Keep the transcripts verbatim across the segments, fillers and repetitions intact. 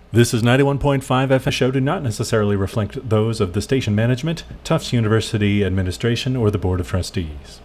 This is ninety-one point five F M. Show do not necessarily reflect those of the station management, Tufts University administration, or the Board of Trustees.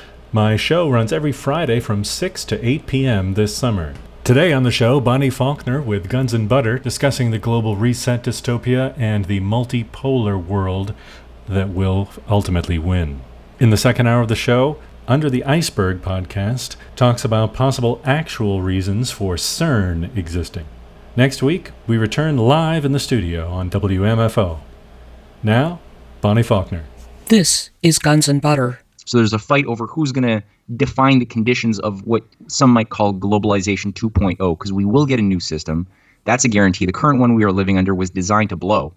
My show runs every Friday from six to eight p.m. this summer. Today on the show, Bonnie Faulkner with Guns and Butter discussing the global reset dystopia and the multipolar world that will ultimately win. In the second hour of the show, Under the Iceberg podcast talks about possible actual reasons for CERN existing. Next week, we return live in the studio on W M F O. Now, Bonnie Faulkner. This is Guns and Butter. So there's a fight over who's going to define the conditions of what some might call globalization two point oh, because we will get a new system. That's a guarantee. The current one we are living under was designed to blow.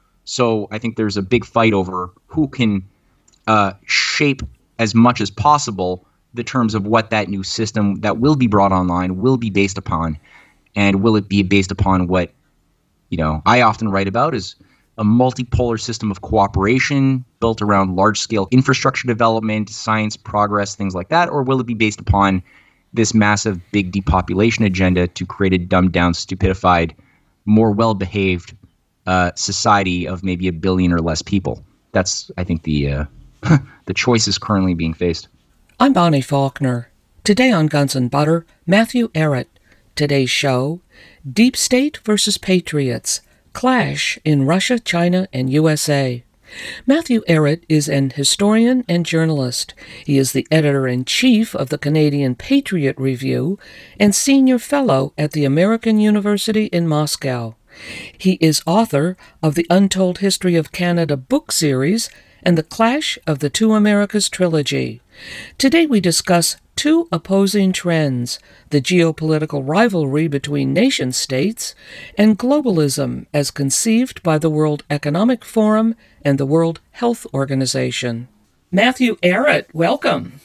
So I think there's a big fight over who can uh, shape as much as possible the terms of what that new system that will be brought online will be based upon. And will it be based upon what, you know, I often write about is a multipolar system of cooperation built around large-scale infrastructure development, science progress, things like that? Or will it be based upon this massive big depopulation agenda to create a dumbed-down, stupidified, more well-behaved uh, society of maybe a billion or less people? That's, I think, the uh, the choice is currently being faced. I'm Bonnie Faulkner. Today on Guns and Butter, Matthew Ehret. Today's show, Deep State versus Patriots, Clash in Russia, China, and U S A. Matthew Ehret is an historian and journalist. He is the editor-in-chief of the Canadian Patriot Review and senior fellow at the American University in Moscow. He is author of the Untold History of Canada book series and the Clash of the Two Americas trilogy. Today we discuss two opposing trends, the geopolitical rivalry between nation-states and globalism as conceived by the World Economic Forum and the World Health Organization. Matthew Ehret, welcome.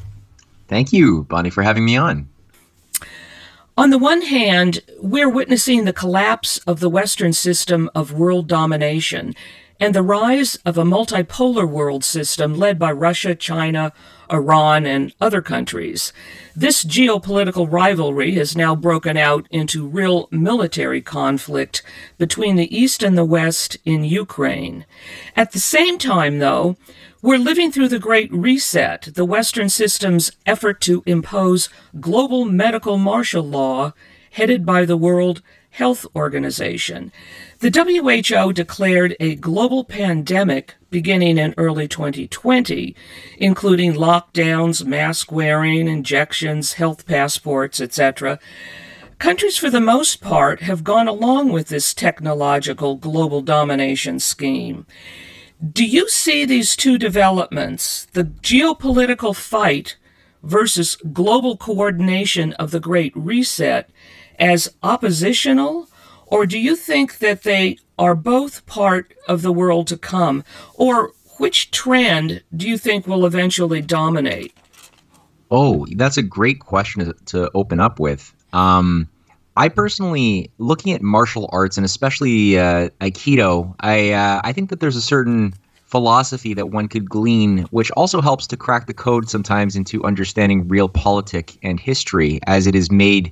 Thank you, Bonnie, for having me on. On the one hand, we're witnessing the collapse of the Western system of world domination and the rise of a multipolar world system led by Russia, China, Iran, and other countries. This geopolitical rivalry has now broken out into real military conflict between the East and the West in Ukraine. At the same time, though, we're living through the Great Reset, the Western system's effort to impose global medical martial law headed by the World Health Organization. The W H O declared a global pandemic beginning in early twenty twenty, including lockdowns, mask wearing, injections, health passports, et cetera. Countries, for the most part, have gone along with this technological global domination scheme. Do you see these two developments, the geopolitical fight versus global coordination of the Great Reset, as oppositional? Or do you think that they are both part of the world to come? Or which trend do you think will eventually dominate? Oh, that's a great question to, to open up with. Um, I personally, looking at martial arts and especially uh, Aikido, I uh, I think that there's a certain philosophy that one could glean, which also helps to crack the code sometimes into understanding realpolitik and history as it is made.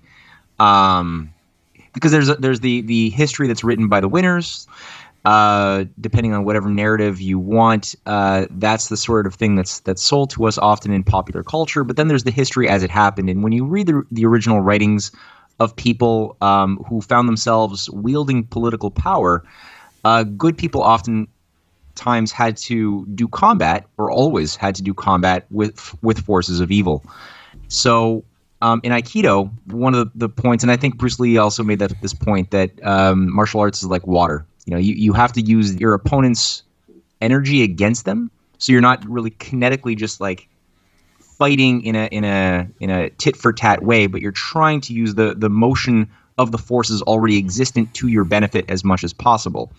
Um, because there's a, there's the the history that's written by the winners, uh, depending on whatever narrative you want. Uh, that's the sort of thing that's that's sold to us often in popular culture. But then there's the history as it happened, and when you read the the original writings of people um, who found themselves wielding political power, uh, good people often times had to do combat, or always had to do combat with with forces of evil. So. Um, in Aikido, one of the, the points, and I think Bruce Lee also made that this point, that um, martial arts is like water. You know, you, you have to use your opponent's energy against them, so you're not really kinetically just like fighting in a in a in a tit for tat way, but you're trying to use the the motion of the forces already existent to your benefit as much as possible.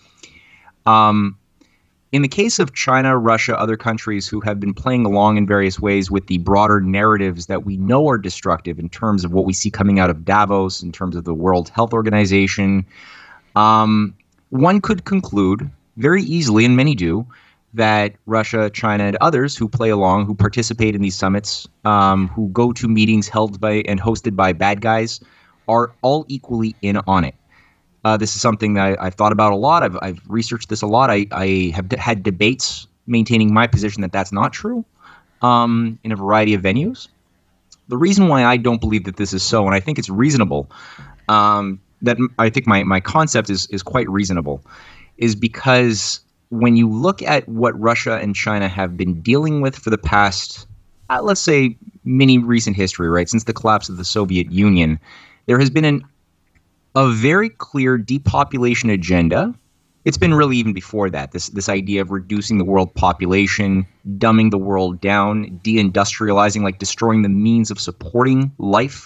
Um, In the case of China, Russia, other countries who have been playing along in various ways with the broader narratives that we know are destructive in terms of what we see coming out of Davos, in terms of the World Health Organization, um, one could conclude very easily, and many do, that Russia, China, and others who play along, who participate in these summits, um, who go to meetings held by and hosted by bad guys, are all equally in on it. Uh, this is something that I, I've thought about a lot. I've, I've researched this a lot. I, I have d- had debates maintaining my position that that's not true um, in a variety of venues. The reason why I don't believe that this is so, and I think it's reasonable, um, that I think my, my concept is, is quite reasonable, is because when you look at what Russia and China have been dealing with for the past, uh, let's say, mini recent history, right, since the collapse of the Soviet Union, there has been an, a very clear depopulation agenda. It's been really even before that, this this idea of reducing the world population, dumbing the world down, deindustrializing, like destroying the means of supporting life,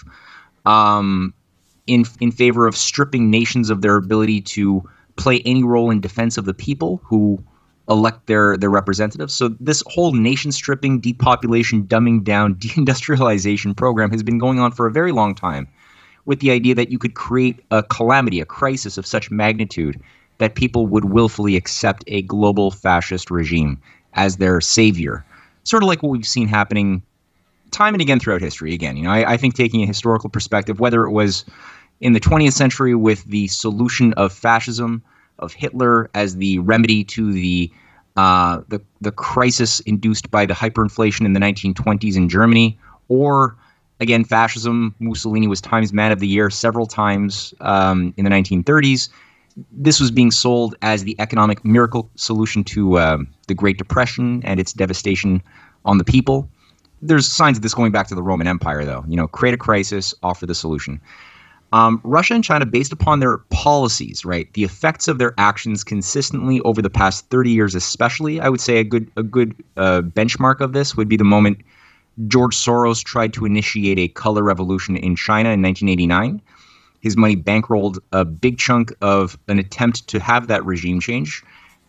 um, in in favor of stripping nations of their ability to play any role in defense of the people who elect their, their representatives. So this whole nation stripping, depopulation, dumbing down, deindustrialization program has been going on for a very long time, with the idea that you could create a calamity, a crisis of such magnitude that people would willfully accept a global fascist regime as their savior. Sort of like what we've seen happening time and again throughout history. Again, you know, I, I think taking a historical perspective, whether it was in the twentieth century with the solution of fascism, of Hitler as the remedy to the uh, the, the crisis induced by the hyperinflation in the nineteen twenties in Germany, or again, fascism. Mussolini was Times Man of the Year several times um, in the nineteen thirties. This was being sold as the economic miracle solution to uh, the Great Depression and its devastation on the people. There's signs of this going back to the Roman Empire, though. You know, create a crisis, offer the solution. Um, Russia and China, based upon their policies, right, the effects of their actions consistently over the past thirty years, especially, I would say a good a good uh, benchmark of this would be the moment George Soros tried to initiate a color revolution in China in nineteen eighty-nine. His money bankrolled a big chunk of an attempt to have that regime change.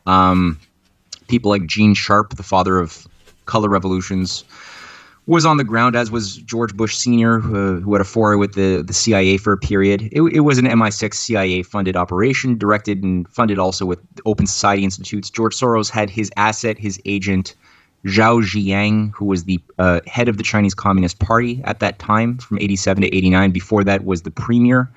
Um, people like Gene Sharp, the father of color revolutions, was on the ground, as was George Bush Senior, who, who had a foray with the, the C I A for a period. It, it was an M I six C I A-funded operation, directed and funded also with Open Society Institutes. George Soros had his asset, his agent, Zhao Ziyang, who was the uh, head of the Chinese Communist Party at that time, from eighty-seven to eighty-nine. Before that was the premier.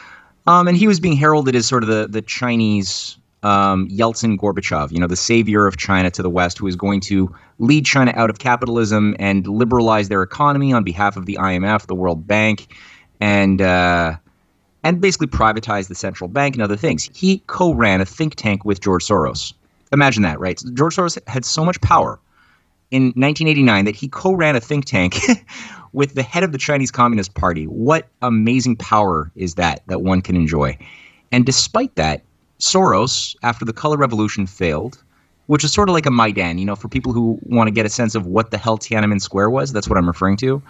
Um, and he was being heralded as sort of the, the Chinese um, Yeltsin Gorbachev, you know, the savior of China to the West, who is going to lead China out of capitalism and liberalize their economy on behalf of the I M F, the World Bank, and uh, and basically privatize the central bank and other things. He co-ran a think tank with George Soros. Imagine that, right? George Soros had so much power in nineteen eighty-nine that he co-ran a think tank with the head of the Chinese Communist Party. What amazing power is that, that one can enjoy? And despite that, Soros, after the color revolution failed, which is sort of like a Maidan, you know, for people who want to get a sense of what the hell Tiananmen Square was, that's what I'm referring to,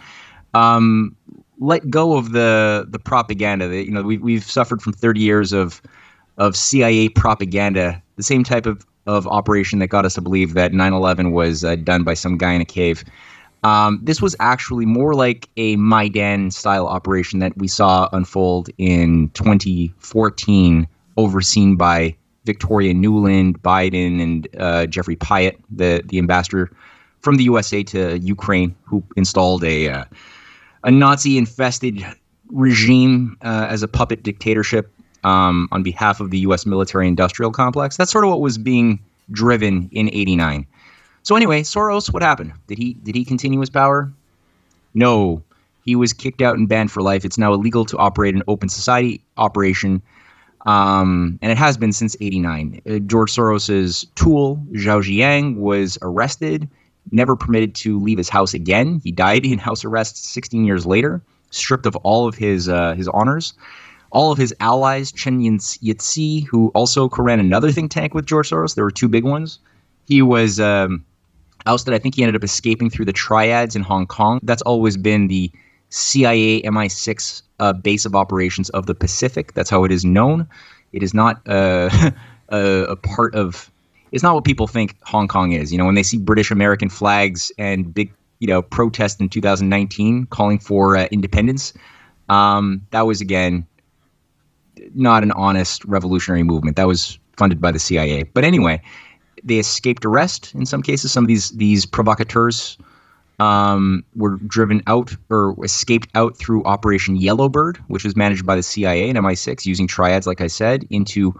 um, let go of the the propaganda. That, you know, we've, we've suffered from thirty years of of C I A propaganda, the same type of of operation that got us to believe that nine eleven was uh, done by some guy in a cave. Um, this was actually more like a Maidan-style operation that we saw unfold in twenty fourteen, overseen by Victoria Nuland, Biden, and uh, Jeffrey Pyatt, the, the ambassador from the U S A to Ukraine, who installed a, uh, a Nazi-infested regime uh, as a puppet dictatorship Um, on behalf of the U S military-industrial complex. That's sort of what was being driven in eighty-nine. So anyway, Soros, what happened? Did he did he continue his power? No. He was kicked out and banned for life. It's now illegal to operate an open society operation, um, and it has been since eighty-nine. Uh, George Soros's tool, Zhao Ziyang, was arrested, never permitted to leave his house again. He died in house arrest sixteen years later, stripped of all of his uh, his honors. All of his allies, Chen Yitzi, who also co-ran another think tank with George Soros. There were two big ones. He was um, ousted. I think he ended up escaping through the triads in Hong Kong. That's always been the C I A M I six uh, base of operations of the Pacific. That's how it is known. It is not uh, a, a part of – it's not what people think Hong Kong is. You know, when they see British-American flags and big, you know, protest in two thousand nineteen calling for uh, independence, um, that was, again – not an honest revolutionary movement. That was funded by the C I A. But anyway, they escaped arrest in some cases. Some of these these provocateurs um, were driven out or escaped out through Operation Yellowbird, which was managed by the C I A and M I six using triads, like I said, into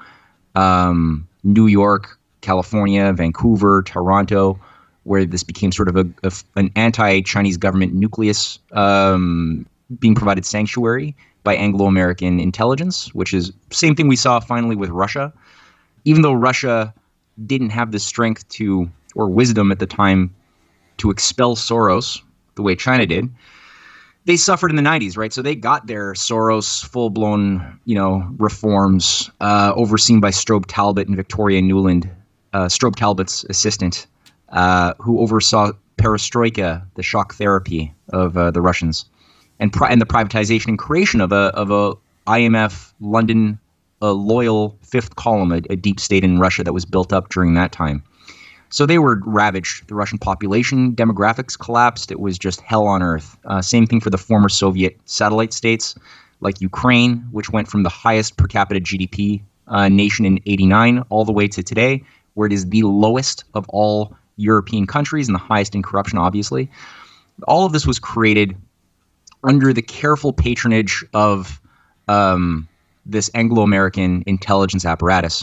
um, New York, California, Vancouver, Toronto, where this became sort of a, a an anti-Chinese government nucleus um, being provided sanctuary by Anglo-American intelligence, which is same thing we saw finally with Russia. Even though Russia didn't have the strength to or wisdom at the time to expel Soros the way China did, they suffered in the nineties, right? So they got their Soros full-blown, you know, reforms uh, overseen by Strobe Talbot and Victoria Nuland, uh, Strobe Talbot's assistant, uh, who oversaw perestroika, the shock therapy of uh, the Russians, and pri- and the privatization and creation of a of a I M F London a loyal fifth column, a, a deep state in Russia that was built up during that time. So they were ravaged. The Russian population demographics collapsed. It was just hell on earth. Uh, same thing for the former Soviet satellite states like Ukraine, which went from the highest per capita G D P uh, nation in eighty-nine all the way to today, where it is the lowest of all European countries and the highest in corruption, obviously. All of this was created under the careful patronage of um, this Anglo-American intelligence apparatus.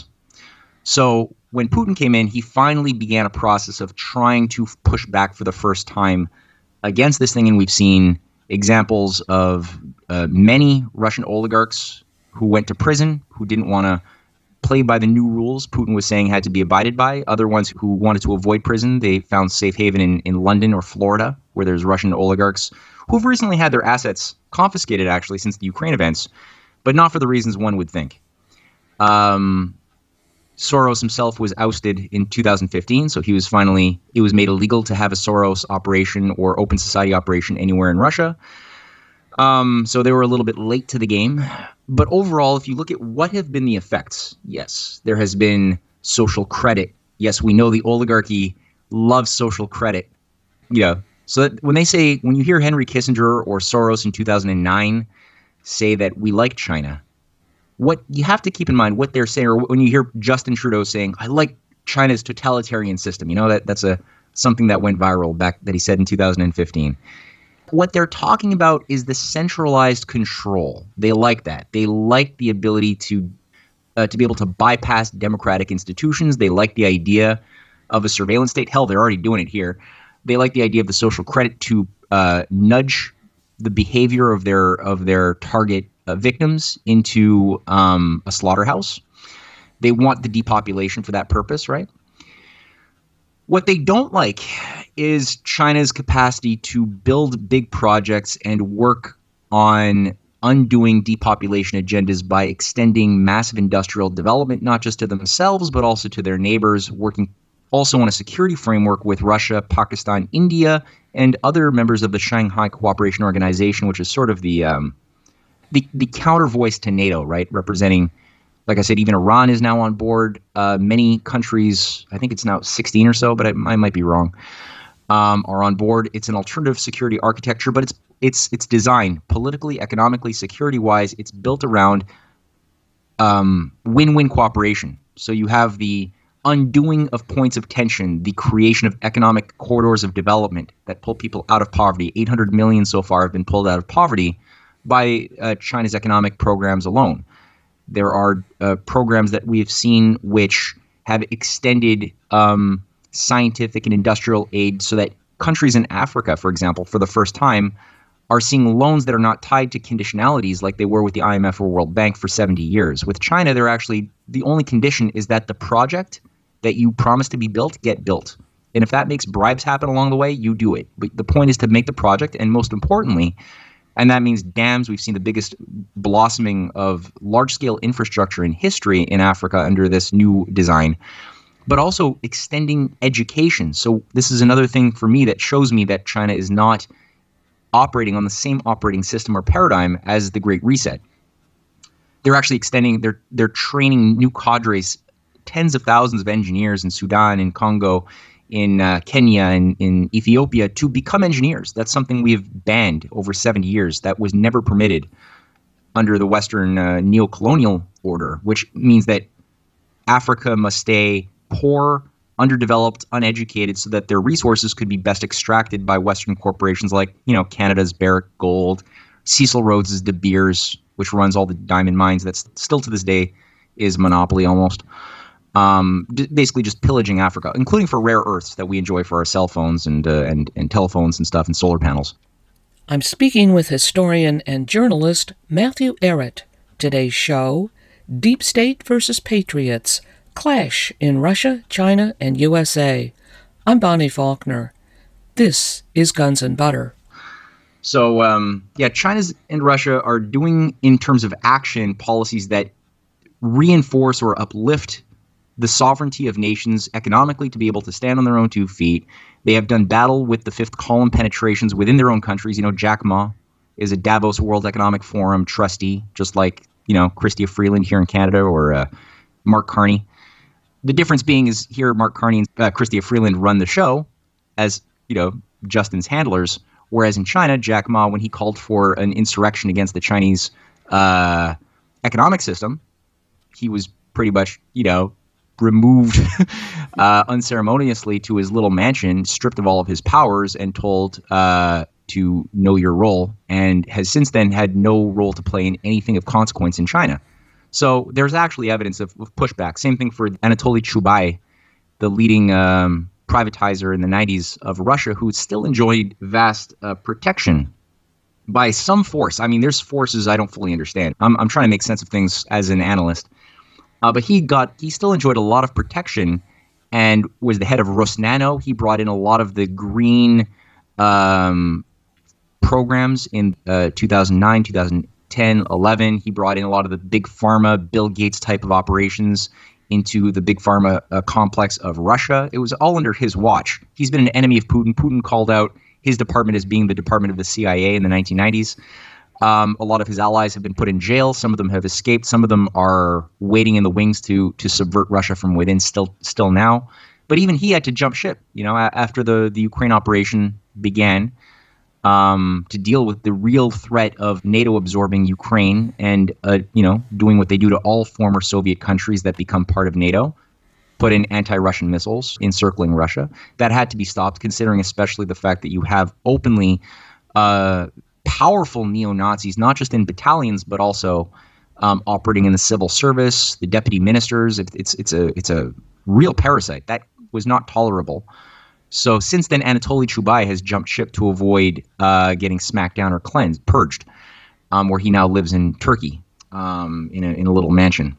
So when Putin came in, he finally began a process of trying to push back for the first time against this thing. And we've seen examples of uh, many Russian oligarchs who went to prison, who didn't want to play by the new rules Putin was saying had to be abided by. Other ones who wanted to avoid prison, they found safe haven in, in London or Florida, where there's Russian oligarchs who've recently had their assets confiscated, actually, since the Ukraine events, but not for the reasons one would think. Um, Soros himself was ousted in two thousand fifteen, so he was finally, it was made illegal to have a Soros operation or open society operation anywhere in Russia. Um, so they were a little bit late to the game. But overall, if you look at what have been the effects, yes, there has been social credit. Yes, we know the oligarchy loves social credit. You know, so that when they say, when you hear Henry Kissinger or Soros in two thousand nine say that we like China, what you have to keep in mind, what they're saying, or when you hear Justin Trudeau saying, I like China's totalitarian system, you know, that that's a something that went viral back that he said in two thousand fifteen. What they're talking about is the centralized control. They like that. They like the ability to uh, to be able to bypass democratic institutions. They like the idea of a surveillance state. Hell, they're already doing it here. They like the idea of the social credit to uh, nudge the behavior of their of their target uh, victims into um, a slaughterhouse. They want the depopulation for that purpose, right? What they don't like is China's capacity to build big projects and work on undoing depopulation agendas by extending massive industrial development, not just to themselves, but also to their neighbors, working also on a security framework with Russia, Pakistan, India, and other members of the Shanghai Cooperation Organization, which is sort of the um, the, the counter voice to NATO, right? Representing, like I said, even Iran is now on board. Uh, many countries, I think it's now sixteen or so, but I, I might be wrong, um, are on board. It's an alternative security architecture, but it's it's it's designed politically, economically, security-wise. It's built around um, win-win cooperation. So you have the undoing of points of tension, the creation of economic corridors of development that pull people out of poverty. eight hundred million so far have been pulled out of poverty by uh, China's economic programs alone. There are uh, programs that we have seen which have extended um, scientific and industrial aid so that countries in Africa, for example, for the first time, are seeing loans that are not tied to conditionalities like they were with the I M F or World Bank for seventy years. With China, they're actually, the only condition is that the project that you promise to be built get built. And if that makes bribes happen along the way, you do it. But the point is to make the project, and most importantly, and that means dams. We've seen the biggest blossoming of large-scale infrastructure in history in Africa under this new design, but also extending education. So this is another thing for me that shows me that China is not operating on the same operating system or paradigm as the Great Reset. They're actually extending, they're, they're training new cadres, tens of thousands of engineers in Sudan, in Congo, in uh, Kenya, and in Ethiopia to become engineers. That's something we've banned over seventy years. That was never permitted under the Western uh, neo-colonial order, which means that Africa must stay poor underdeveloped, uneducated, so that their resources could be best extracted by Western corporations like, you know, Canada's Barrick Gold, Cecil Rhodes's De Beers, which runs all the diamond mines. That's still to this day is monopoly almost. Um, d- basically just pillaging Africa, including for rare earths that we enjoy for our cell phones and uh, and and telephones and stuff and solar panels. I'm speaking with historian and journalist Matthew Ehret. Today's show, Deep State versus Patriots, Clash in Russia, China, and U S A. I'm Bonnie Faulkner. This is Guns and Butter. So, um, yeah, China and Russia are doing, in terms of action, policies that reinforce or uplift the sovereignty of nations economically to be able to stand on their own two feet. They have done battle with the fifth column penetrations within their own countries. You know, Jack Ma is a Davos World Economic Forum trustee, just like, you know, Chrystia Freeland here in Canada, or uh, Mark Carney. The difference being is here Mark Carney and uh, Chrystia Freeland run the show as, you know, Justin's handlers, whereas in China, Jack Ma, when he called for an insurrection against the Chinese uh, economic system, he was pretty much, you know, removed uh, unceremoniously to his little mansion, stripped of all of his powers, and told uh, to know your role, and has since then had no role to play in anything of consequence in China. So there's actually evidence of, of pushback. Same thing for Anatoly Chubai, the leading um, privatizer in the nineties of Russia, who still enjoyed vast uh, protection by some force. I mean, there's forces I don't fully understand. I'm, I'm trying to make sense of things as an analyst. Uh, but he got he still enjoyed a lot of protection and was the head of Rosnano. He brought in a lot of the green um, programs in uh, two thousand nine, two thousand ten, eleven. He brought in a lot of the big pharma, Bill Gates type of operations into the big pharma uh, complex of Russia. It was all under his watch. He's been an enemy of Putin. Putin called out his department as being the department of the C I A in the nineteen nineties. Um, a lot of his allies have been put in jail. Some of them have escaped. Some of them are waiting in the wings to to subvert Russia from within still still now. But even he had to jump ship, you know, after the, the Ukraine operation began, um, to deal with the real threat of NATO absorbing Ukraine and, uh, you know, doing what they do to all former Soviet countries that become part of NATO, put in anti-Russian missiles encircling Russia. That had to be stopped, considering especially the fact that you have openly uh, powerful neo-Nazis, not just in battalions, but also um, operating in the civil service, the deputy ministers. It, it's it's a it's a real parasite. That was not tolerable. So since then, Anatoly Chubai has jumped ship to avoid uh, getting smacked down or cleansed, purged, um, where he now lives in Turkey um, in a in a little mansion.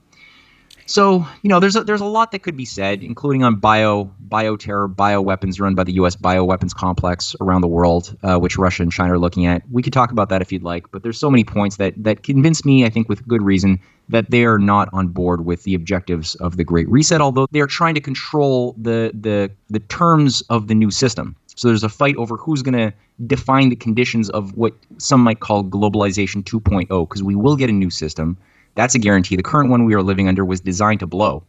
So, you know, there's a, there's a lot that could be said, including on bio, bioterror, bioweapons run by the U S bioweapons complex around the world, uh, which Russia and China are looking at. We could talk about that if you'd like, but there's so many points that, that convince me, I think with good reason, that they are not on board with the objectives of the Great Reset, although they're trying to control the the the terms of the new system. So there's a fight over who's going to define the conditions of what some might call globalization two point oh, because we will get a new system. That's a guarantee. The current one we are living under was designed to blow.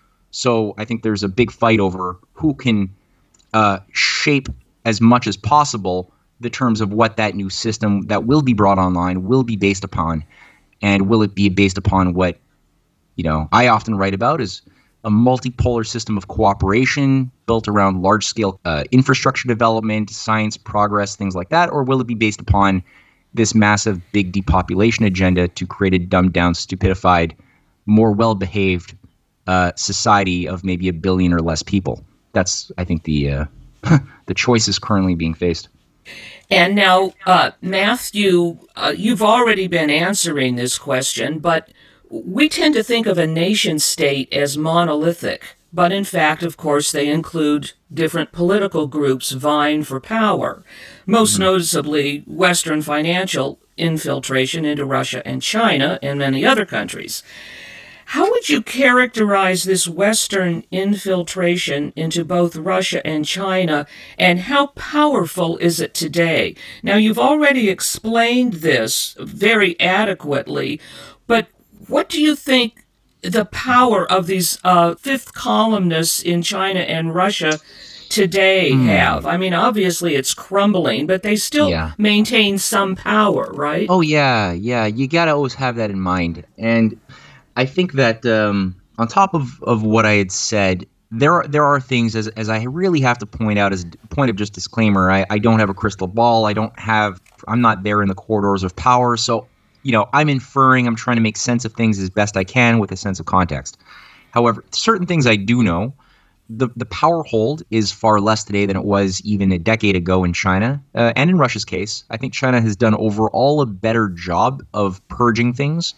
So I think there's a big fight over who can uh, shape as much as possible the terms of what that new system that will be brought online will be based upon. And will it be based upon what, you know, I often write about is a multipolar system of cooperation built around large-scale uh, infrastructure development, science progress, things like that? Or will it be based upon this massive big depopulation agenda to create a dumbed-down, stupidified, more well-behaved uh, society of maybe a billion or less people? That's, I think, the uh, the choices currently being faced. And now, uh, Matthew, uh, you've already been answering this question, but we tend to think of a nation-state as monolithic. But in fact, of course, they include different political groups vying for power, most mm-hmm. noticeably Western financial infiltration into Russia and China and many other countries. How would you characterize this Western infiltration into both Russia and China, and how powerful is it today? Now, you've already explained this very adequately, but what do you think the power of these uh, fifth columnists in China and Russia today mm. have? I mean, obviously it's crumbling, but they still yeah. maintain some power, right? Oh, yeah, yeah. You got to always have that in mind. And I think that um, on top of, of what I had said, there are there are things, as as I really have to point out as a point of just disclaimer. I, I don't have a crystal ball. I don't have. I'm not there in the corridors of power. So, you know, I'm inferring. I'm trying to make sense of things as best I can with a sense of context. However, certain things I do know. The the power hold is far less today than it was even a decade ago in China, uh, and in Russia's case. I think China has done overall a better job of purging things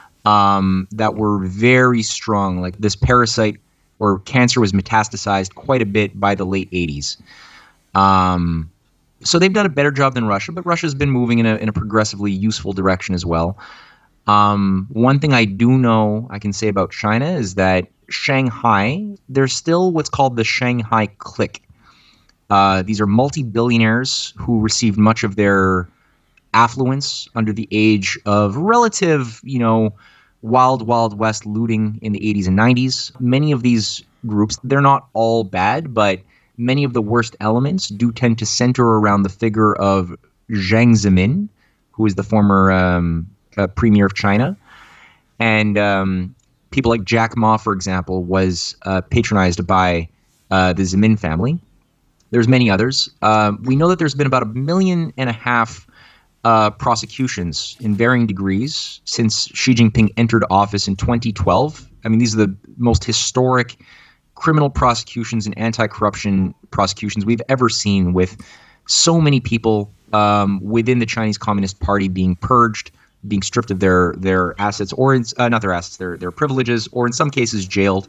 um, that were very strong. Like this parasite or cancer was metastasized quite a bit by the late eighties. Um, so they've done a better job than Russia, but Russia's been moving in a in a progressively useful direction as well. Um, one thing I do know I can say about China is that Shanghai, there's still what's called the Shanghai clique. Uh, these are multi-billionaires who received much of their affluence under the age of relative, you know, wild, wild west looting in the eighties and nineties. Many of these groups, they're not all bad, but many of the worst elements do tend to center around the figure of Jiang Zemin, who is the former um, uh, premier of China. And um, people like Jack Ma, for example, was uh, patronized by uh, the Zemin family. There's many others. Uh, we know that there's been about a million and a half uh, prosecutions in varying degrees since Xi Jinping entered office in twenty twelve. I mean, these are the most historic criminal prosecutions and anti-corruption prosecutions we've ever seen, with so many people um, within the Chinese Communist Party being purged, being stripped of their their assets, or in, uh, not their assets, their their privileges, or in some cases jailed.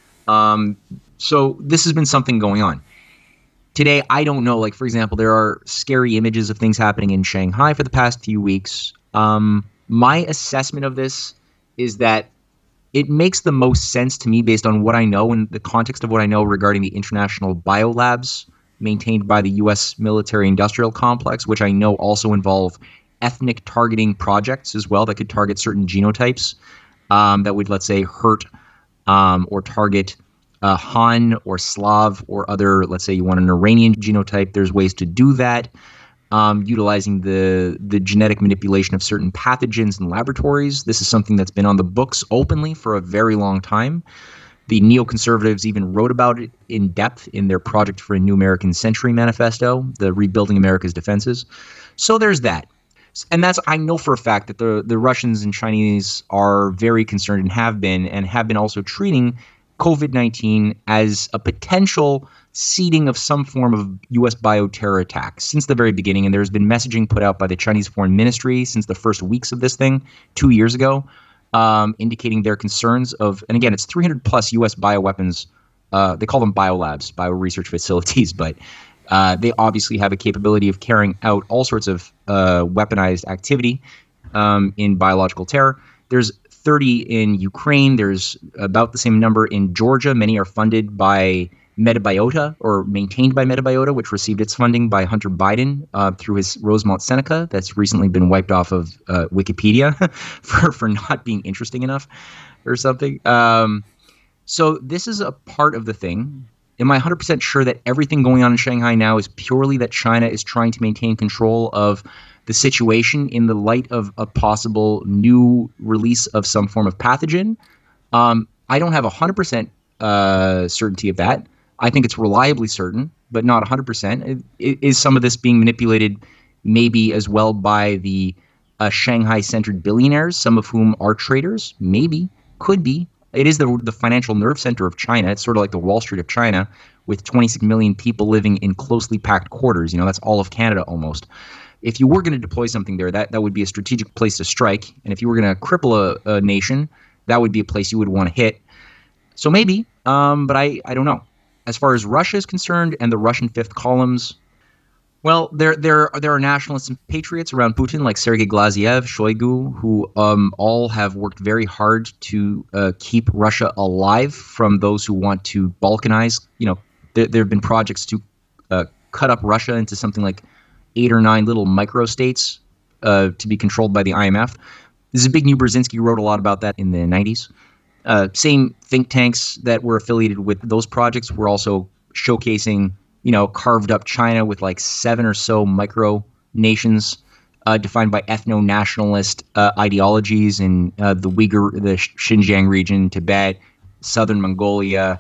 Um, so this has been something going on. Today, I don't know. Like, for example, there are scary images of things happening in Shanghai for the past few weeks. Um, my assessment of this is that it makes the most sense to me based on what I know and the context of what I know regarding the international biolabs maintained by the U S military-industrial complex, which I know also involve ethnic targeting projects as well that could target certain genotypes um, that would, let's say, hurt um, or target uh, Han or Slav or other, let's say you want an Iranian genotype. There's ways to do that um, utilizing the, the genetic manipulation of certain pathogens in laboratories. This is something that's been on the books openly for a very long time. The neoconservatives even wrote about it in depth in their Project for a New American Century manifesto, the Rebuilding America's Defenses. So there's that. And that's, I know for a fact that the, the Russians and Chinese are very concerned and have been, and have been also treating COVID nineteen as a potential seeding of some form of U S bioterror attack since the very beginning. And there's been messaging put out by the Chinese Foreign Ministry since the first weeks of this thing two years ago, um, indicating their concerns of, and again, it's three hundred plus U S bioweapons. Uh, they call them biolabs, bio research facilities, but Uh, they obviously have a capability of carrying out all sorts of uh, weaponized activity um, in biological terror. There's thirty in Ukraine. There's about the same number in Georgia. Many are funded by Metabiota or maintained by Metabiota, which received its funding by Hunter Biden uh, through his Rosemont Seneca. That's recently been wiped off of uh, Wikipedia for, for not being interesting enough or something. Um, so this is a part of the thing. Am I one hundred percent sure that everything going on in Shanghai now is purely that China is trying to maintain control of the situation in the light of a possible new release of some form of pathogen? Um, I don't have one hundred percent uh, certainty of that. I think it's reliably certain, but not one hundred percent. Is some of this being manipulated maybe as well by the uh, Shanghai-centered billionaires, some of whom are traders? Maybe. Could be. It is the the financial nerve center of China. It's sort of like the Wall Street of China, with twenty-six million people living in closely packed quarters. You know, that's all of Canada almost. If you were going to deploy something there, that, that would be a strategic place to strike. And if you were going to cripple a, a nation, that would be a place you would want to hit. So maybe, um, but I, I don't know. As far as Russia is concerned and the Russian fifth columns, well, there there there are nationalists and patriots around Putin like Sergei Glaziev, Shoigu, who um, all have worked very hard to uh, keep Russia alive from those who want to balkanize. You know, there, there have been projects to uh, cut up Russia into something like eight or nine little microstates uh, to be controlled by the I M F. This is Zbigniew Brzezinski wrote a lot about that in the nineties. Uh, same think tanks that were affiliated with those projects were also showcasing, you know, carved up China with like seven or so micro nations uh, defined by ethno-nationalist uh, ideologies in uh, the Uyghur, the Xinjiang region, Tibet, southern Mongolia,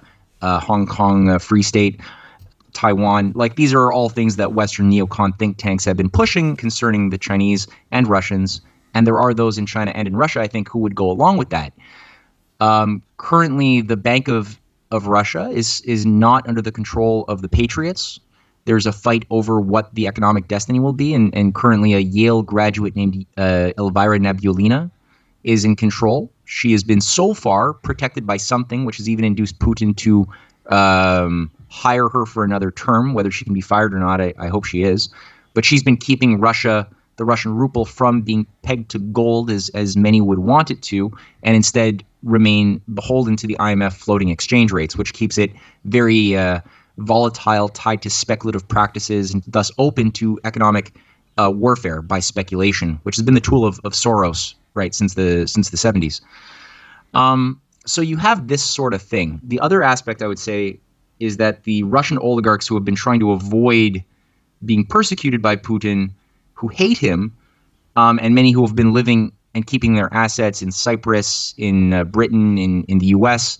uh, Hong Kong uh, Free State, Taiwan. Like, these are all things that Western neocon think tanks have been pushing concerning the Chinese and Russians. And there are those in China and in Russia, I think, who would go along with that. Um, currently, the Bank of, of Russia is is not under the control of the Patriots. There's a fight over what the economic destiny will be. And, and currently, a Yale graduate named uh, Elvira Nabiullina is in control. She has been so far protected by something, which has even induced Putin to um, hire her for another term. Whether she can be fired or not, I, I hope she is. But she's been keeping Russia, the Russian ruble, from being pegged to gold as, as many would want it to, and instead remain beholden to the I M F floating exchange rates, which keeps it very uh, volatile, tied to speculative practices, and thus open to economic uh, warfare by speculation, which has been the tool of, of Soros, right, since the since the seventies. Um, so you have this sort of thing. The other aspect, I would say, is that the Russian oligarchs who have been trying to avoid being persecuted by Putin, who hate him, um, and many who have been living and keeping their assets in Cyprus, in uh, Britain, in, in the U S,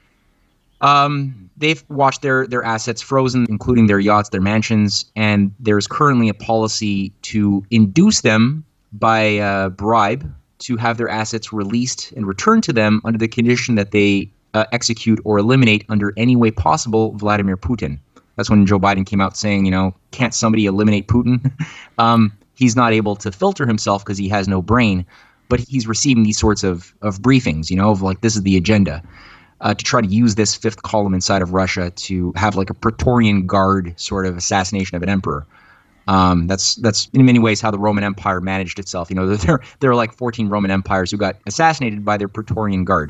um, they've watched their, their assets frozen, including their yachts, their mansions, and there's currently a policy to induce them by uh, bribe to have their assets released and returned to them under the condition that they uh, execute or eliminate under any way possible Vladimir Putin. That's when Joe Biden came out saying, you know, can't somebody eliminate Putin? um, he's not able to filter himself because he has no brain, but he's receiving these sorts of, of briefings, you know, of like, this is the agenda, uh, to try to use this fifth column inside of Russia to have like a Praetorian Guard sort of assassination of an emperor. Um, that's that's in many ways how the Roman Empire managed itself. You know, there there are like fourteen Roman empires who got assassinated by their Praetorian Guard.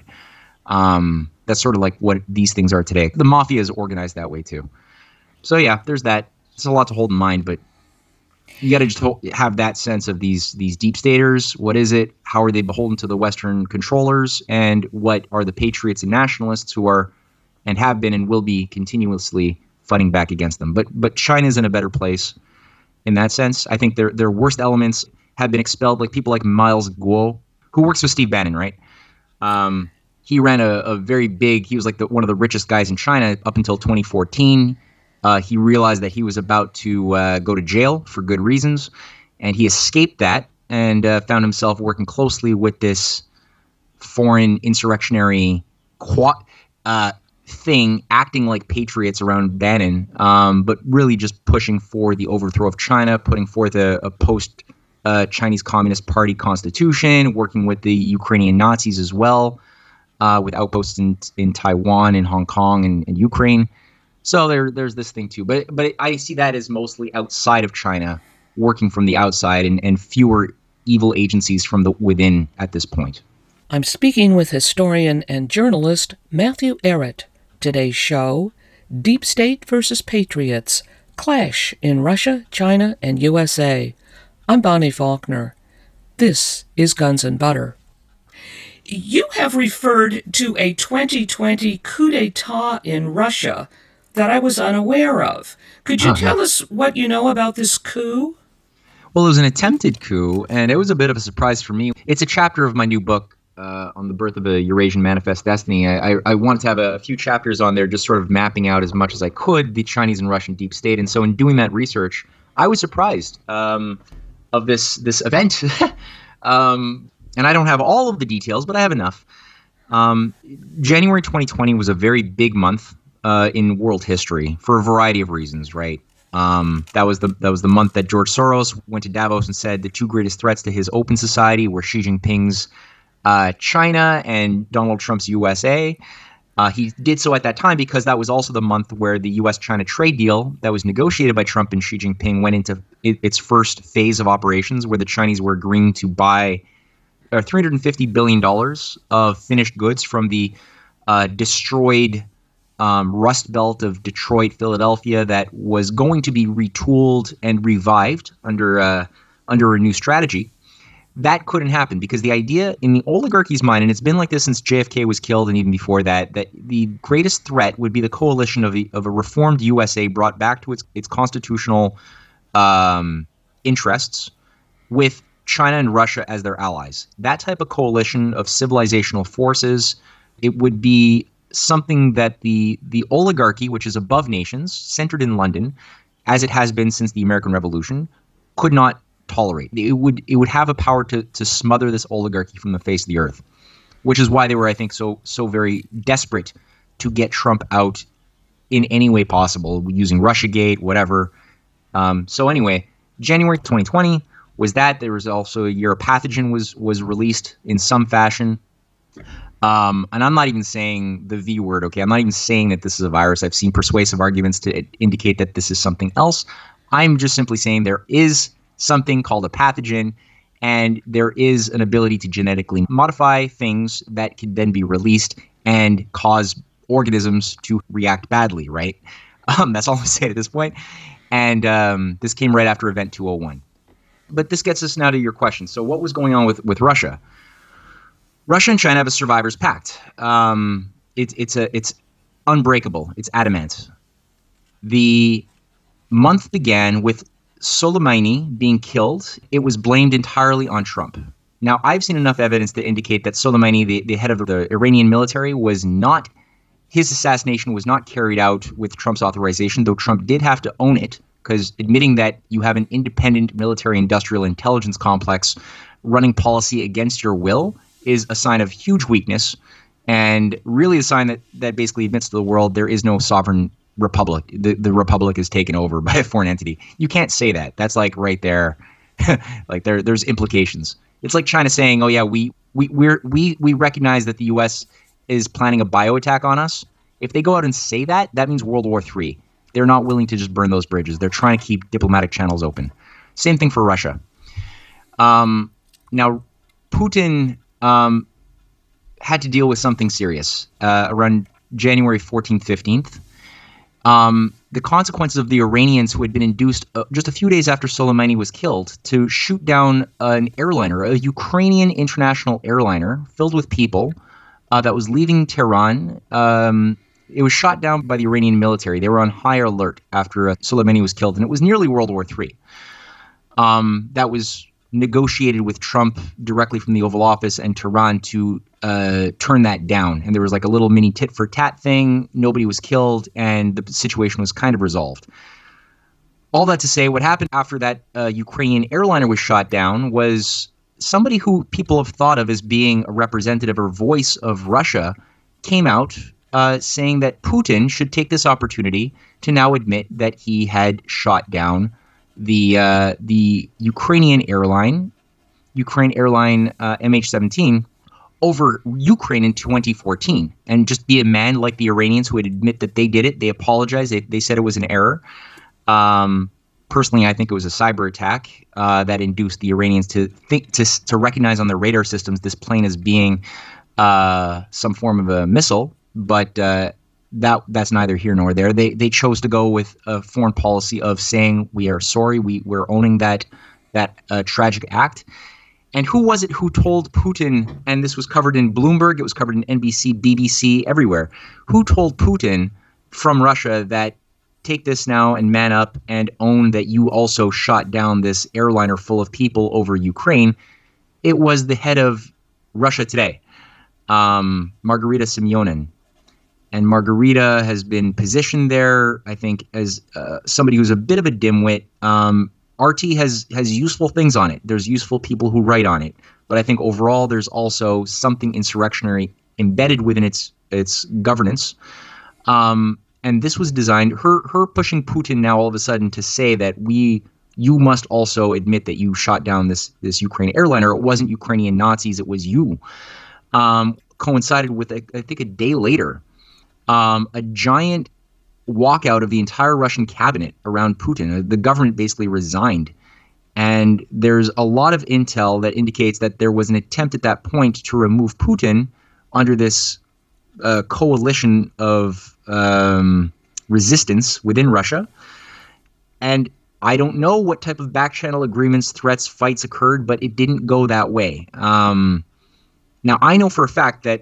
Um, that's sort of like what these things are today. The mafia is organized that way too. So yeah, there's that. It's a lot to hold in mind, but you got to just hold, have that sense of these these deep staters. What is it? How are they beholden to the Western controllers? And what are the patriots and nationalists who are and have been and will be continuously fighting back against them? But but China's in a better place in that sense. I think their their worst elements have been expelled, like people like Miles Guo, who works with Steve Bannon, right? Um, he ran a, a very big, he was like the, one of the richest guys in China up until twenty fourteen. Uh, he realized that he was about to uh, go to jail for good reasons, and he escaped that and uh, found himself working closely with this foreign insurrectionary qua- uh, thing, acting like patriots around Bannon, um, but really just pushing for the overthrow of China, putting forth a, a post uh, Chinese Communist Party constitution, working with the Ukrainian Nazis as well, uh, with outposts in, in Taiwan and Hong Kong and, and Ukraine. So there, there's this thing too, but but I see that as mostly outside of China, working from the outside, and, and fewer evil agencies from the within at this point. I'm speaking with historian and journalist Matthew Ehret. Today's show, Deep State versus Patriots, Clash in Russia, China, and U S A. I'm Bonnie Faulkner. This is Guns and Butter. You have referred to a twenty twenty coup d'etat in Russia that I was unaware of. Could you uh-huh. tell us what you know about this coup? Well, it was an attempted coup, and it was a bit of a surprise for me. It's a chapter of my new book uh, on the birth of a Eurasian manifest destiny. I, I, I wanted to have a, a few chapters on there just sort of mapping out as much as I could the Chinese and Russian deep state. And so in doing that research, I was surprised um, of this, this event. um, and I don't have all of the details, but I have enough. Um, January twenty twenty was a very big month Uh, in world history for a variety of reasons, right? Um, that was the that was the month that George Soros went to Davos and said the two greatest threats to his open society were Xi Jinping's uh, China and Donald Trump's U S A. Uh, he did so at that time because that was also the month where the U S China trade deal that was negotiated by Trump and Xi Jinping went into it, its first phase of operations, where the Chinese were agreeing to buy uh, three hundred fifty billion dollars of finished goods from the uh, destroyed Um, Rust Belt of Detroit, Philadelphia, that was going to be retooled and revived under uh, under a new strategy. That couldn't happen because the idea in the oligarchy's mind, and it's been like this since J F K was killed and even before that, that the greatest threat would be the coalition of a, of a reformed U S A brought back to its its constitutional um, interests with China and Russia as their allies. That type of coalition of civilizational forces, it would be something that the the oligarchy, which is above nations, centered in London, as it has been since the American Revolution, could not tolerate. It would it would have a power to to smother this oligarchy from the face of the earth, which is why they were, I think, so so very desperate to get Trump out in any way possible, using Russiagate, whatever. Um, so anyway, January twenty twenty was that. There was also a year a pathogen was was released in some fashion. Um, and I'm not even saying the V word, okay? I'm not even saying that this is a virus. I've seen persuasive arguments to indicate that this is something else. I'm just simply saying there is something called a pathogen, and there is an ability to genetically modify things that can then be released and cause organisms to react badly, right? Um, that's all I'm saying at this point. And um, this came right after Event two oh one. But this gets us now to your question. So what was going on with, with Russia? Russia and China have a survivor's pact. Um, it, it's a it's unbreakable. It's adamant. The month began with Soleimani being killed. It was blamed entirely on Trump. Now, I've seen enough evidence to indicate that Soleimani, the, the head of the Iranian military, was not his assassination was not carried out with Trump's authorization, though Trump did have to own it, because admitting that you have an independent military-industrial intelligence complex running policy against your will is a sign of huge weakness, and really a sign that, that basically admits to the world there is no sovereign republic. The, the republic is taken over by a foreign entity. You can't say that. That's like right there. Like there, there's implications. It's like China saying, oh yeah, we, we, we're, we, we recognize that the U S is planning a bio attack on us. If they go out and say that, that means World War Three. They're not willing to just burn those bridges. They're trying to keep diplomatic channels open. Same thing for Russia. Um, now, Putin um, had to deal with something serious uh, around January fourteenth, fifteenth. Um, the consequences of the Iranians who had been induced uh, just a few days after Soleimani was killed to shoot down an airliner, a Ukrainian international airliner filled with people uh, that was leaving Tehran. Um, it was shot down by the Iranian military. They were on high alert after uh, Soleimani was killed, and it was nearly World War Three. Um, that was negotiated with Trump directly from the Oval Office and Tehran to uh, turn that down. And there was like a little mini tit for tat thing. Nobody was killed, and the situation was kind of resolved. All that to say, what happened after that uh, Ukrainian airliner was shot down was somebody who people have thought of as being a representative or voice of Russia came out uh, saying that Putin should take this opportunity to now admit that he had shot down the uh, the Ukrainian airline, Ukraine airline uh, M H seventeen, over Ukraine in twenty fourteen, and just be a man like the Iranians who would admit that they did it. They apologized. They, they said it was an error. Um, personally, I think it was a cyber attack uh, that induced the Iranians to think to to recognize on their radar systems this plane as being uh, some form of a missile, but. Uh, That that's neither here nor there. They they chose to go with a foreign policy of saying we are sorry, we we're owning that that uh, tragic act. And who was it who told Putin? And this was covered in Bloomberg. It was covered in N B C, B B C, everywhere. Who told Putin from Russia that take this now and man up and own that you also shot down this airliner full of people over Ukraine? It was the head of Russia Today, um, Margarita Simonyan. And Margarita has been positioned there, I think, as uh, somebody who's a bit of a dimwit. Um, R T has has useful things on it. There's useful people who write on it. But I think overall there's also something insurrectionary embedded within its its governance. Um, and this was designed, her her pushing Putin now all of a sudden to say that we you must also admit that you shot down this this Ukraine airliner. It wasn't Ukrainian Nazis, it was you. Um, coincided with, I, I think, a day later. Um, a giant walkout of the entire Russian cabinet around Putin. The government basically resigned. And there's a lot of intel that indicates that there was an attempt at that point to remove Putin under this uh, coalition of um, resistance within Russia. And I don't know what type of back-channel agreements, threats, fights occurred, but it didn't go that way. Um, now, I know for a fact that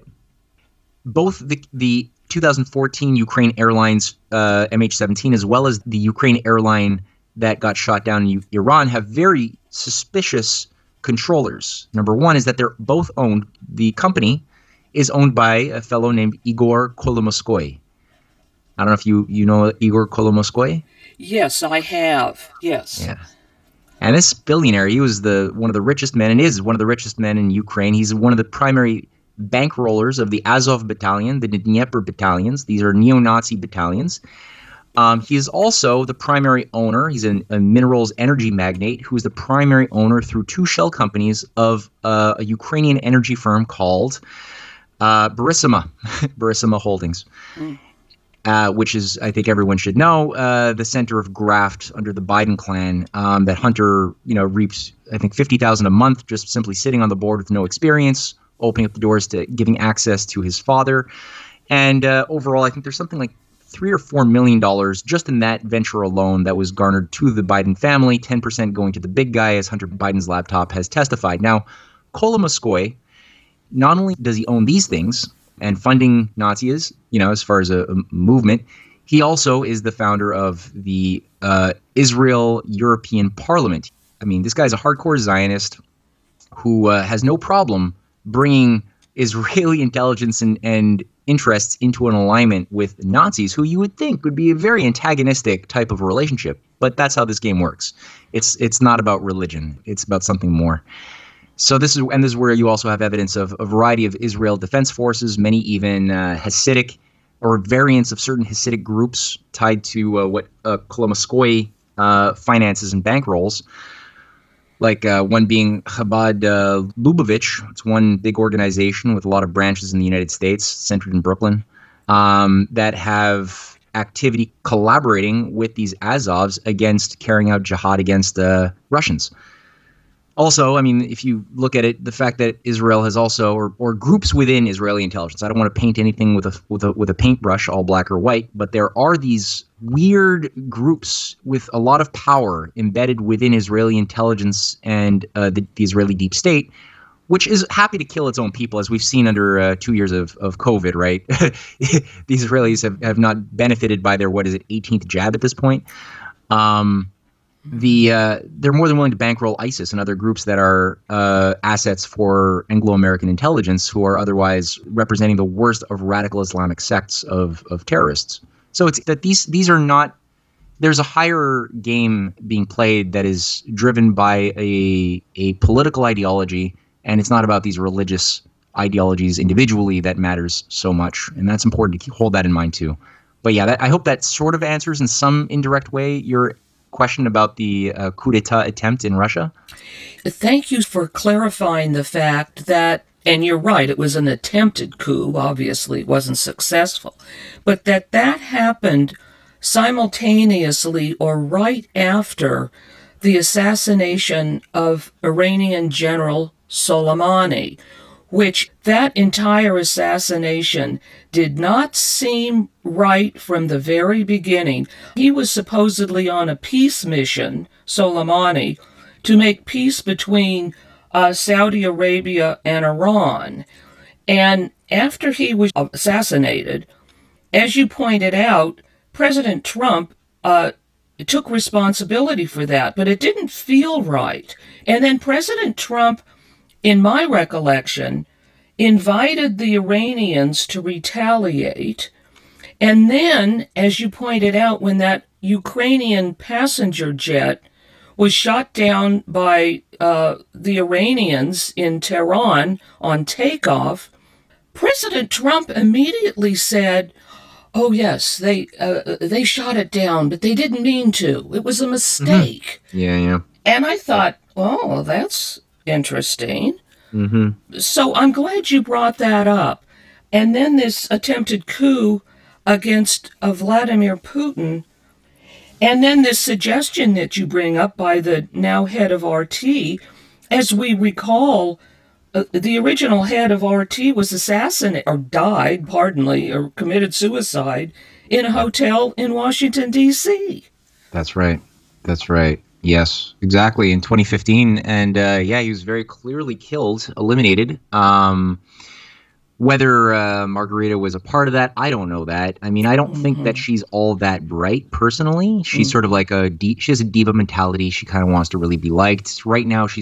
both the the two thousand fourteen Ukraine Airlines uh, M H seventeen as well as the Ukraine airline that got shot down in U- Iran have very suspicious controllers. Number one is that they're both owned, the company is owned by a fellow named Igor Kolomoskoy. I don't know if you, you know Igor Kolomoskoy? Yes, I have. Yes. Yeah. And this billionaire, he was the one of the richest men and is one of the richest men in Ukraine. He's one of the primary bankrollers of the Azov Battalion, the Dnieper battalions. These are neo-Nazi battalions. Um, he is also the primary owner. He's an, a minerals energy magnate who is the primary owner through two shell companies of uh, a Ukrainian energy firm called uh, Burisma, Burisma Holdings, mm. uh, which is, I think everyone should know, uh, the center of graft under the Biden clan um, that Hunter, you know, reaps, I think, fifty thousand dollars a month just simply sitting on the board with no experience, opening up the doors to giving access to his father. And uh, overall, I think there's something like three or four million dollars just in that venture alone that was garnered to the Biden family, ten percent going to the big guy, as Hunter Biden's laptop has testified. Now, Kolomoskoy, not only does he own these things and funding Nazis, you know, as far as a, a movement, he also is the founder of the uh, Israel European Parliament. I mean, this guy's a hardcore Zionist who uh, has no problem bringing Israeli intelligence and, and interests into an alignment with Nazis, who you would think would be a very antagonistic type of relationship. But that's how this game works. It's it's not about religion. It's about something more. So this is and this is where you also have evidence of a variety of Israel Defense Forces, many even uh, Hasidic or variants of certain Hasidic groups tied to uh, what uh, Kolomoskoy uh, finances and bankrolls. Like uh, one being Chabad uh, Lubavitch. It's one big organization with a lot of branches in the United States, centered in Brooklyn, um, that have activity collaborating with these Azovs against carrying out jihad against uh, Russians. Also, I mean, if you look at it, the fact that Israel has also, or, or groups within Israeli intelligence, I don't want to paint anything with a with a with a paintbrush, all black or white, but there are these weird groups with a lot of power embedded within Israeli intelligence and uh, the, the Israeli deep state, which is happy to kill its own people, as we've seen under uh, two years of, of COVID, right? The Israelis have, have not benefited by their, what is it, eighteenth jab at this point. Um, the uh, they're more than willing to bankroll ISIS and other groups that are uh, assets for Anglo-American intelligence, who are otherwise representing the worst of radical Islamic sects of of terrorists. So it's that these these are not. There's a higher game being played that is driven by a a political ideology, and it's not about these religious ideologies individually that matters so much, and that's important to keep, hold that in mind too. But yeah, that, I hope that sort of answers in some indirect way your question about the uh, coup d'etat attempt in Russia. Thank you for clarifying the fact that, and you're right, it was an attempted coup, obviously it wasn't successful, but that that happened simultaneously or right after the assassination of Iranian General Soleimani, which that entire assassination did not seem right from the very beginning. He was supposedly on a peace mission, Soleimani, to make peace between uh, Saudi Arabia and Iran. And after he was assassinated, as you pointed out, President Trump uh, took responsibility for that, but it didn't feel right. And then President Trump, in my recollection, invited the Iranians to retaliate. And then, as you pointed out, when that Ukrainian passenger jet was shot down by uh, the Iranians in Tehran on takeoff, President Trump immediately said, oh, yes, they uh, they shot it down, but they didn't mean to. It was a mistake. Mm-hmm. Yeah, yeah. And I thought, oh, that's interesting. Mm-hmm. So I'm glad you brought that up. And then this attempted coup against uh, Vladimir Putin, and then this suggestion that you bring up by the now head of R T. As we recall, uh, the original head of R T was assassinated, or died, pardon me, or committed suicide in a hotel in Washington, D C That's right. That's right. Yes, exactly. In twenty fifteen. And uh, yeah, he was very clearly killed, eliminated. Um, whether uh, Margarita was a part of that, I don't know that. I mean, I don't mm-hmm. think that she's all that bright personally. She's mm-hmm. sort of like a, di- she has a diva mentality. She kind of wants to really be liked. Right now, she's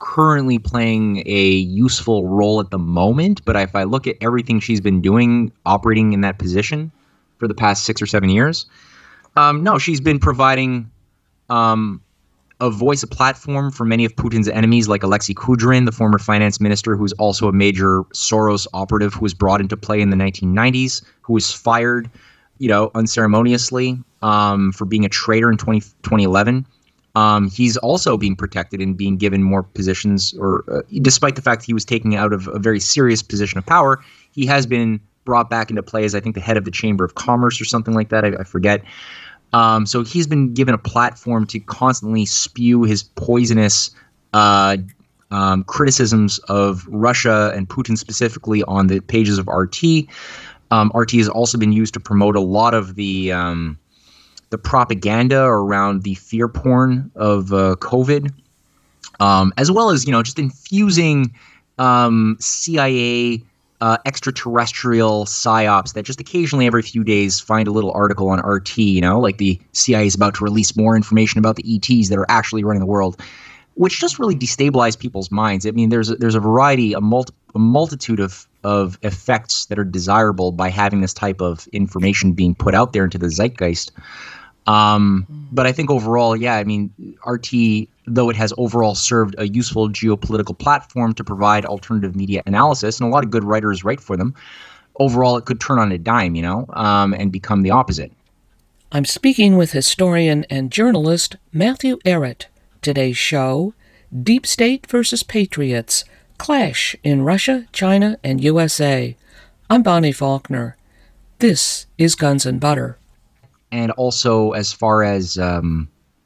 currently playing a useful role at the moment, but if I look at everything she's been doing, operating in that position for the past six or seven years, um, no, she's been providing um, a voice, a platform for many of Putin's enemies, like Alexei Kudrin, the former finance minister, who's also a major Soros operative, who was brought into play in the nineteen nineties, who was fired, you know, unceremoniously um, for being a traitor in twenty eleven. Um, he's also being protected and being given more positions, or uh, despite the fact that he was taken out of a very serious position of power, he has been brought back into play as, I think, the head of the Chamber of Commerce or something like that. I, I forget. Um, so he's been given a platform to constantly spew his poisonous uh, um, criticisms of Russia and Putin specifically on the pages of R T. Um, R T has also been used to promote a lot of the um, the propaganda around the fear porn of uh, COVID, um, as well as, you know, just infusing um, C I A uh, extraterrestrial psyops that just occasionally every few days find a little article on R T, you know, like the C I A is about to release more information about the E Ts that are actually running the world, which just really destabilize people's minds. I mean, there's a, there's a variety, a, multi, a multitude of of effects that are desirable by having this type of information being put out there into the zeitgeist. Um, but I think overall, yeah, I mean, R T, though it has overall served a useful geopolitical platform to provide alternative media analysis, and a lot of good writers write for them, overall it could turn on a dime, you know, um, and become the opposite. I'm speaking with historian and journalist Matthew Ehret. Today's show, Deep State versus Patriots, Clash in Russia, China, and U S A. I'm Bonnie Faulkner. This is Guns and Butter. And also, as far as um,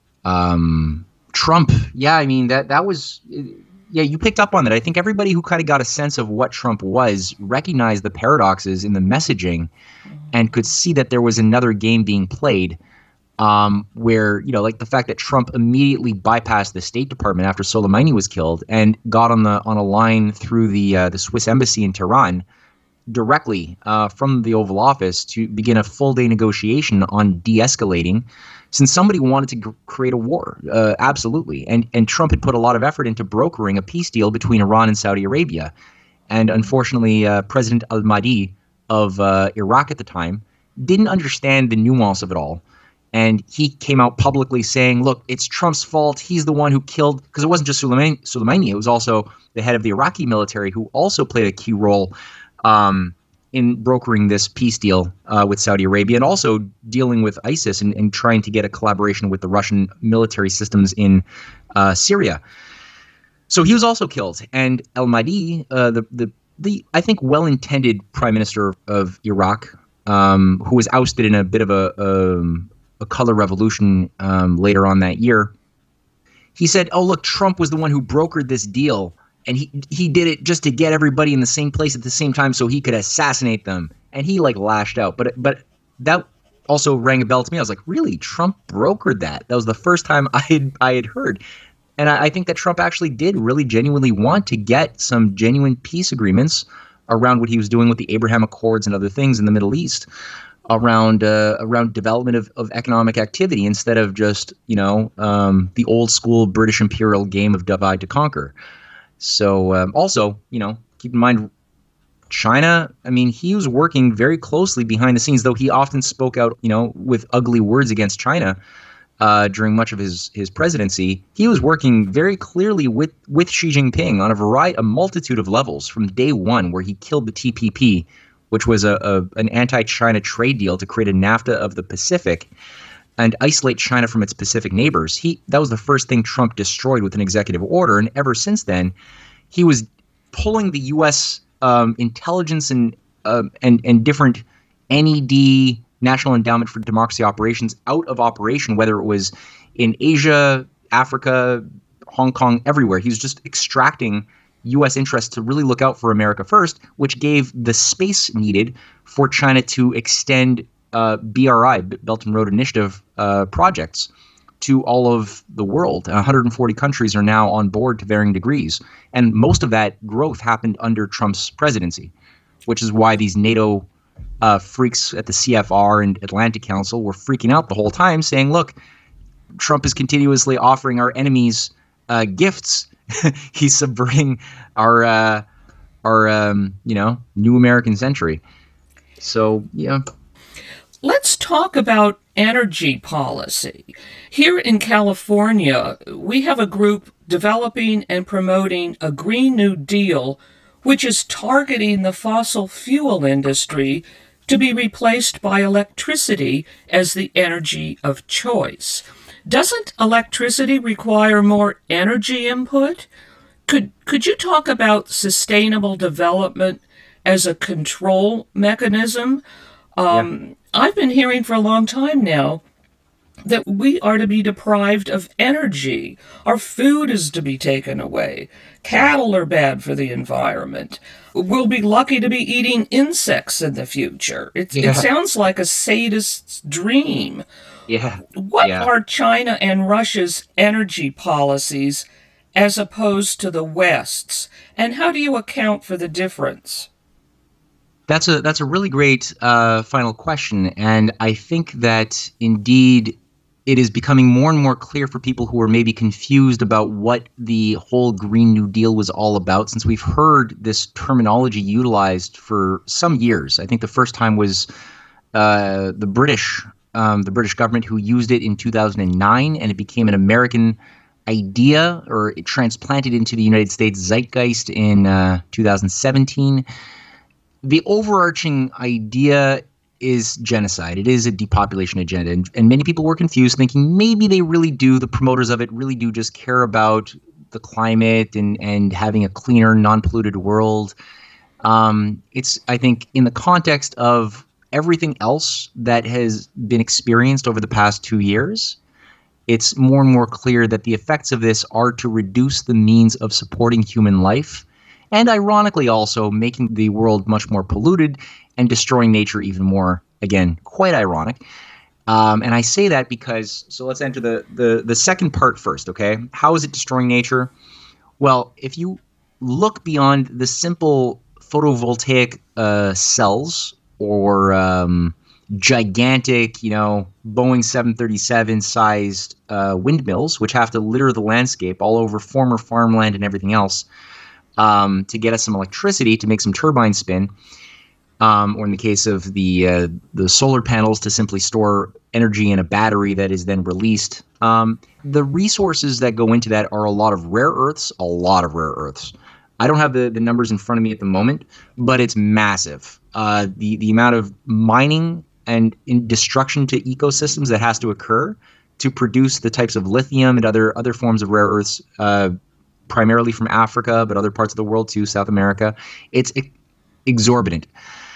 um, Trump, yeah, I mean, that that was, yeah, you picked up on that. I think everybody who kind of got a sense of what Trump was recognized the paradoxes in the messaging and could see that there was another game being played um, where, you know, like the fact that Trump immediately bypassed the State Department after Soleimani was killed and got on the on a line through the uh, the Swiss embassy in Tehran directly uh, from the Oval Office to begin a full-day negotiation on de-escalating, since somebody wanted to g- create a war. Uh, absolutely. And and Trump had put a lot of effort into brokering a peace deal between Iran and Saudi Arabia. And unfortunately, uh, President al-Mahdi of uh, Iraq at the time didn't understand the nuance of it all. And he came out publicly saying, look, it's Trump's fault. He's the one who killed, because it wasn't just Soleimani, Soleimani, it was also the head of the Iraqi military who also played a key role Um, in brokering this peace deal uh, with Saudi Arabia, and also dealing with ISIS and, and trying to get a collaboration with the Russian military systems in uh, Syria. So he was also killed. And al-Mahdi, uh, the, the, the, I think, well-intended prime minister of Iraq, um, who was ousted in a bit of a, um, a color revolution um, later on that year, he said, oh, look, Trump was the one who brokered this deal. And he he did it just to get everybody in the same place at the same time so he could assassinate them. And he like lashed out. But but that also rang a bell to me. I was like, really? Trump brokered that? That was the first time I had, I had heard. And I, I think that Trump actually did really genuinely want to get some genuine peace agreements around what he was doing with the Abraham Accords and other things in the Middle East, around uh, around development of, of economic activity, instead of just, you know, um, the old school British imperial game of divide to conquer. So um, also, you know, keep in mind, China, I mean, he was working very closely behind the scenes, though he often spoke out, you know, with ugly words against China uh, during much of his, his presidency. He was working very clearly with, with Xi Jinping on a variety, a multitude of levels from day one, where he killed the T P P, which was a, a an anti-China trade deal to create a NAFTA of the Pacific and isolate China from its Pacific neighbors. He that was the first thing Trump destroyed with an executive order, and ever since then, he was pulling the U S um, intelligence and uh, and and different N E D, National Endowment for Democracy operations, out of operation, whether it was in Asia, Africa, Hong Kong, everywhere. He was just extracting U S interests to really look out for America first, which gave the space needed for China to extend Uh, B R I, Belt and Road Initiative uh, projects to all of the world. one hundred forty countries are now on board to varying degrees. And most of that growth happened under Trump's presidency, which is why these NATO uh, freaks at the C F R and Atlantic Council were freaking out the whole time, saying, look, Trump is continuously offering our enemies uh, gifts he's subverting our uh, our um, you know new American century. So yeah. Let's talk about energy policy. Here in California, we have a group developing and promoting a Green New Deal, which is targeting the fossil fuel industry to be replaced by electricity as the energy of choice. Doesn't electricity require more energy input? Could, could you talk about sustainable development as a control mechanism? Um, yeah. I've been hearing for a long time now that we are to be deprived of energy. Our food is to be taken away. Cattle are bad for the environment. We'll be lucky to be eating insects in the future. It, yeah. it sounds like a sadist's dream. Yeah. What yeah. are China and Russia's energy policies as opposed to the West's? And how do you account for the difference? That's a that's a really great uh, final question, and I think that indeed it is becoming more and more clear for people who are maybe confused about what the whole Green New Deal was all about, since we've heard this terminology utilized for some years. I think the first time was uh, the British, um, the British government who used it in two thousand nine, and it became an American idea, or it transplanted into the United States zeitgeist in uh, two thousand seventeen. The overarching idea is genocide. It is a depopulation agenda. And, and many people were confused, thinking maybe they really do, the promoters of it really do just care about the climate and, and having a cleaner, non-polluted world. Um, it's, I think, in the context of everything else that has been experienced over the past two years, it's more and more clear that the effects of this are to reduce the means of supporting human life, and ironically also making the world much more polluted and destroying nature even more. Again, quite ironic. Um, and I say that because, so let's enter the, the, the second part first, okay? How is it destroying nature? Well, if you look beyond the simple photovoltaic uh, cells or um, gigantic, you know, Boeing seven thirty-seven sized uh, windmills, which have to litter the landscape all over former farmland and everything else, Um, to get us some electricity to make some turbines spin, um, or in the case of the uh, the solar panels to simply store energy in a battery that is then released. Um, the resources that go into that are a lot of rare earths, a lot of rare earths. I don't have the, the numbers in front of me at the moment, but it's massive. Uh, the, the amount of mining and in destruction to ecosystems that has to occur to produce the types of lithium and other other forms of rare earths, uh, primarily from Africa, but other parts of the world too, South America. It's ex- exorbitant.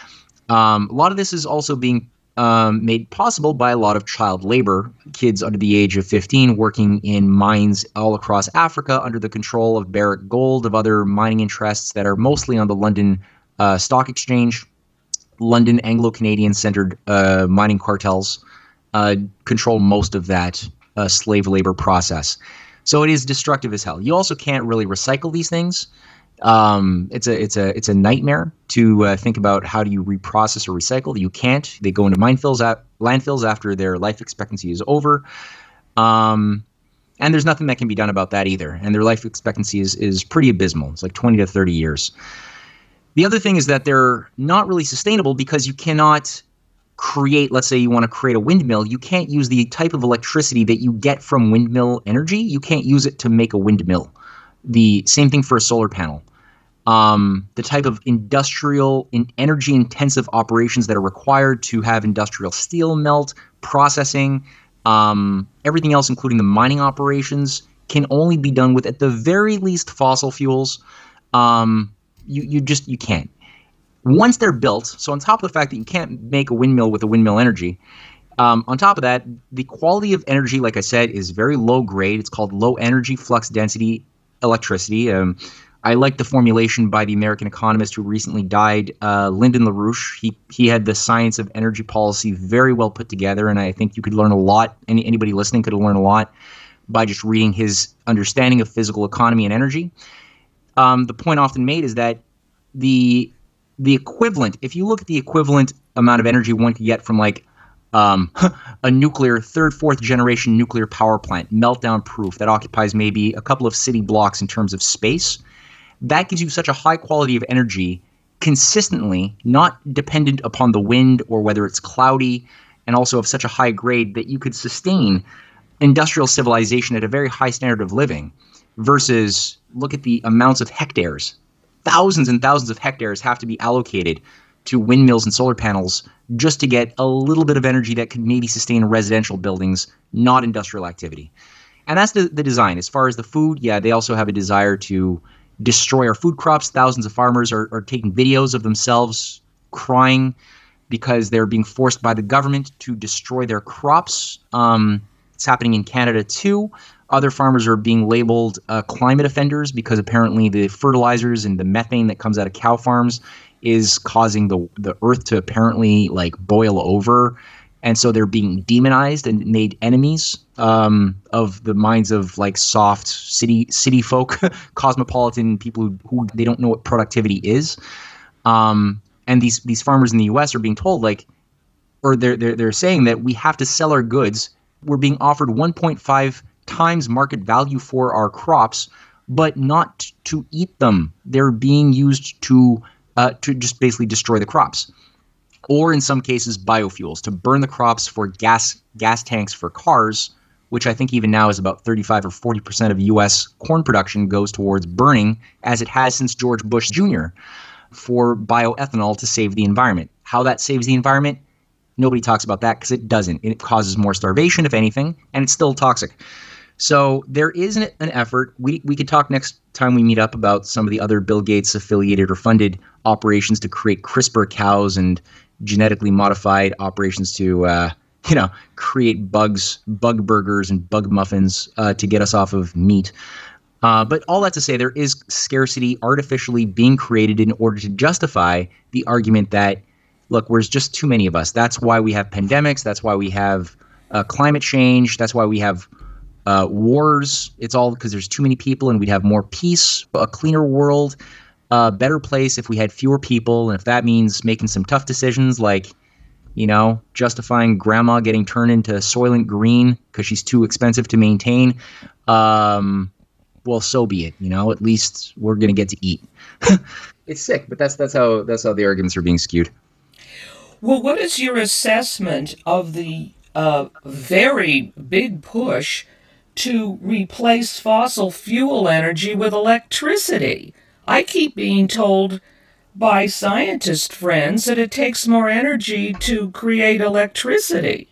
Um, a lot of this is also being um, made possible by a lot of child labor, kids under the age of fifteen working in mines all across Africa under the control of Barrick Gold, of other mining interests that are mostly on the London uh, Stock Exchange. London Anglo-Canadian centered uh, mining cartels uh, control most of that uh, slave labor process. So it is destructive as hell. You also can't really recycle these things. Um, it's a it's a it's a nightmare to uh, think about how do you reprocess or recycle. You can't. They go into minefields at landfills after their life expectancy is over, um, and there's nothing that can be done about that either. And their life expectancy is is pretty abysmal. It's like twenty to thirty years. The other thing is that they're not really sustainable because you cannot create, let's say you want to create a windmill, you can't use the type of electricity that you get from windmill energy. You can't use it to make a windmill. The same thing for a solar panel. Um, the type of industrial, in energy-intensive operations that are required to have industrial steel melt, processing, um, everything else, including the mining operations, can only be done with, at the very least, fossil fuels. Um, you, you just, you can't. Once they're built, so on top of the fact that you can't make a windmill with a windmill energy, um, on top of that, the quality of energy, like I said, is very low grade. It's called low energy flux density electricity. Um, I like the formulation by the American economist who recently died, uh, Lyndon LaRouche. He he had the science of energy policy very well put together, and I think you could learn a lot. Any, anybody listening could learn a lot by just reading his understanding of physical economy and energy. Um, the point often made is that the the equivalent, if you look at the equivalent amount of energy one could get from like um, a nuclear third, fourth generation nuclear power plant, meltdown proof, that occupies maybe a couple of city blocks in terms of space. That gives you such a high quality of energy consistently, not dependent upon the wind or whether it's cloudy, and also of such a high grade that you could sustain industrial civilization at a very high standard of living. Versus, look at the amounts of hectares. Thousands and thousands of hectares have to be allocated to windmills and solar panels just to get a little bit of energy that could maybe sustain residential buildings, not industrial activity. And that's the, the design. As far as the food, yeah, they also have a desire to destroy our food crops. Thousands of farmers are, are taking videos of themselves crying because they're being forced by the government to destroy their crops. Um, it's happening in Canada too. Other farmers are being labeled uh, climate offenders because apparently the fertilizers and the methane that comes out of cow farms is causing the the earth to apparently like boil over. And so they're being demonized and made enemies um, of the minds of like soft city city folk, cosmopolitan people who, who they don't know what productivity is. Um, and these these farmers in the U S are being told like, or they're they're they're saying that we have to sell our goods. We're being offered one point five times market value for our crops, but not to eat them. They're being used to uh, to just basically destroy the crops. Or in some cases, biofuels, to burn the crops for gas gas tanks for cars, which I think even now is about thirty-five or forty percent of U S corn production goes towards burning, as it has since George Bush Junior, for bioethanol to save the environment. How that saves the environment? Nobody talks about that because it doesn't. It causes more starvation, if anything, and it's still toxic. So there is an, an effort. We we could talk next time we meet up about some of the other Bill Gates affiliated or funded operations to create CRISPR cows and genetically modified operations to, uh, you know, create bugs, bug burgers and bug muffins uh, to get us off of meat. Uh, but all that to say, there is scarcity artificially being created in order to justify the argument that, look, there's just too many of us. That's why we have pandemics. That's why we have uh, climate change. That's why we have uh, wars. It's all because there's too many people, and we'd have more peace, a cleaner world, a better place if we had fewer people. And if that means making some tough decisions like, you know, justifying grandma getting turned into Soylent Green because she's too expensive to maintain, um, well, so be it. You know, at least we're going to get to eat. It's sick, but that's that's how that's how the arguments are being skewed. Well, what is your assessment of the uh, very big push to replace fossil fuel energy with electricity? I keep being told by scientist friends that it takes more energy to create electricity.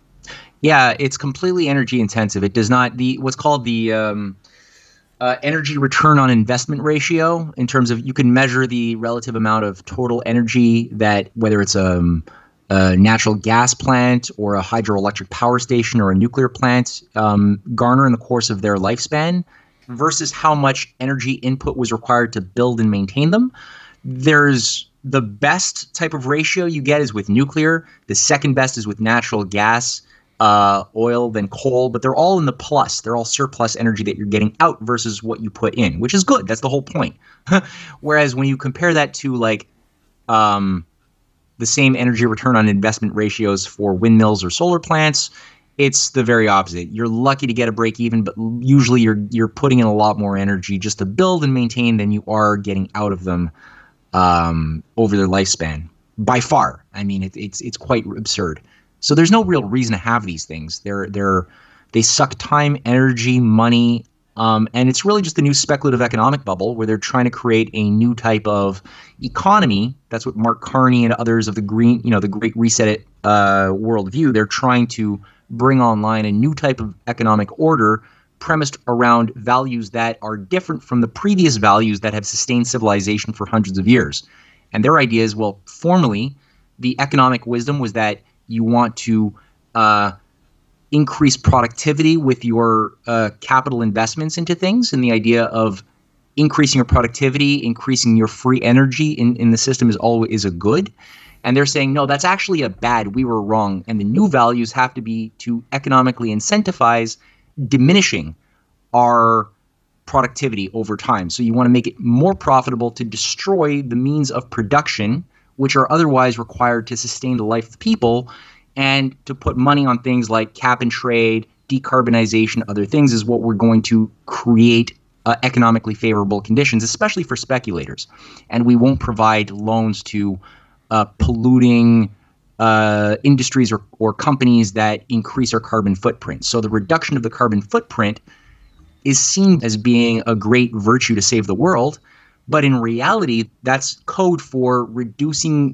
Yeah, it's completely energy intensive. It does not the what's called the um, uh, energy return on investment ratio, in terms of you can measure the relative amount of total energy that, whether it's a, a natural gas plant or a hydroelectric power station or a nuclear plant, um, garner in the course of their lifespan, versus how much energy input was required to build and maintain them. There's the best type of ratio you get is with nuclear. The second best is with natural gas, uh, oil, then coal. But they're all in the plus. They're all surplus energy that you're getting out versus what you put in, which is good. That's the whole point. Whereas when you compare that to like um, the same energy return on investment ratios for windmills or solar plants, it's the very opposite. You're lucky to get a break even, but usually you're you're putting in a lot more energy just to build and maintain than you are getting out of them um, over their lifespan. By far, I mean it, it's it's quite absurd. So there's no real reason to have these things. They're they're they suck time, energy, money, um, and it's really just a new speculative economic bubble where they're trying to create a new type of economy. That's what Mark Carney and others of the green, you know, the Great Reset uh, worldview. They're trying to bring online a new type of economic order premised around values that are different from the previous values that have sustained civilization for hundreds of years. And their idea is, well, formally, the economic wisdom was that you want to uh, increase productivity with your uh, capital investments into things, and the idea of increasing your productivity, increasing your free energy in, in the system is always a good. And they're saying, no, that's actually a bad. We were wrong. And the new values have to be to economically incentivize diminishing our productivity over time. So you want to make it more profitable to destroy the means of production, which are otherwise required to sustain the life of people, and to put money on things like cap and trade, decarbonization, other things is what we're going to create uh, economically favorable conditions, especially for speculators. And we won't provide loans to uh, polluting uh, industries or, or companies that increase our carbon footprint. So the reduction of the carbon footprint is seen as being a great virtue to save the world. But in reality, that's code for reducing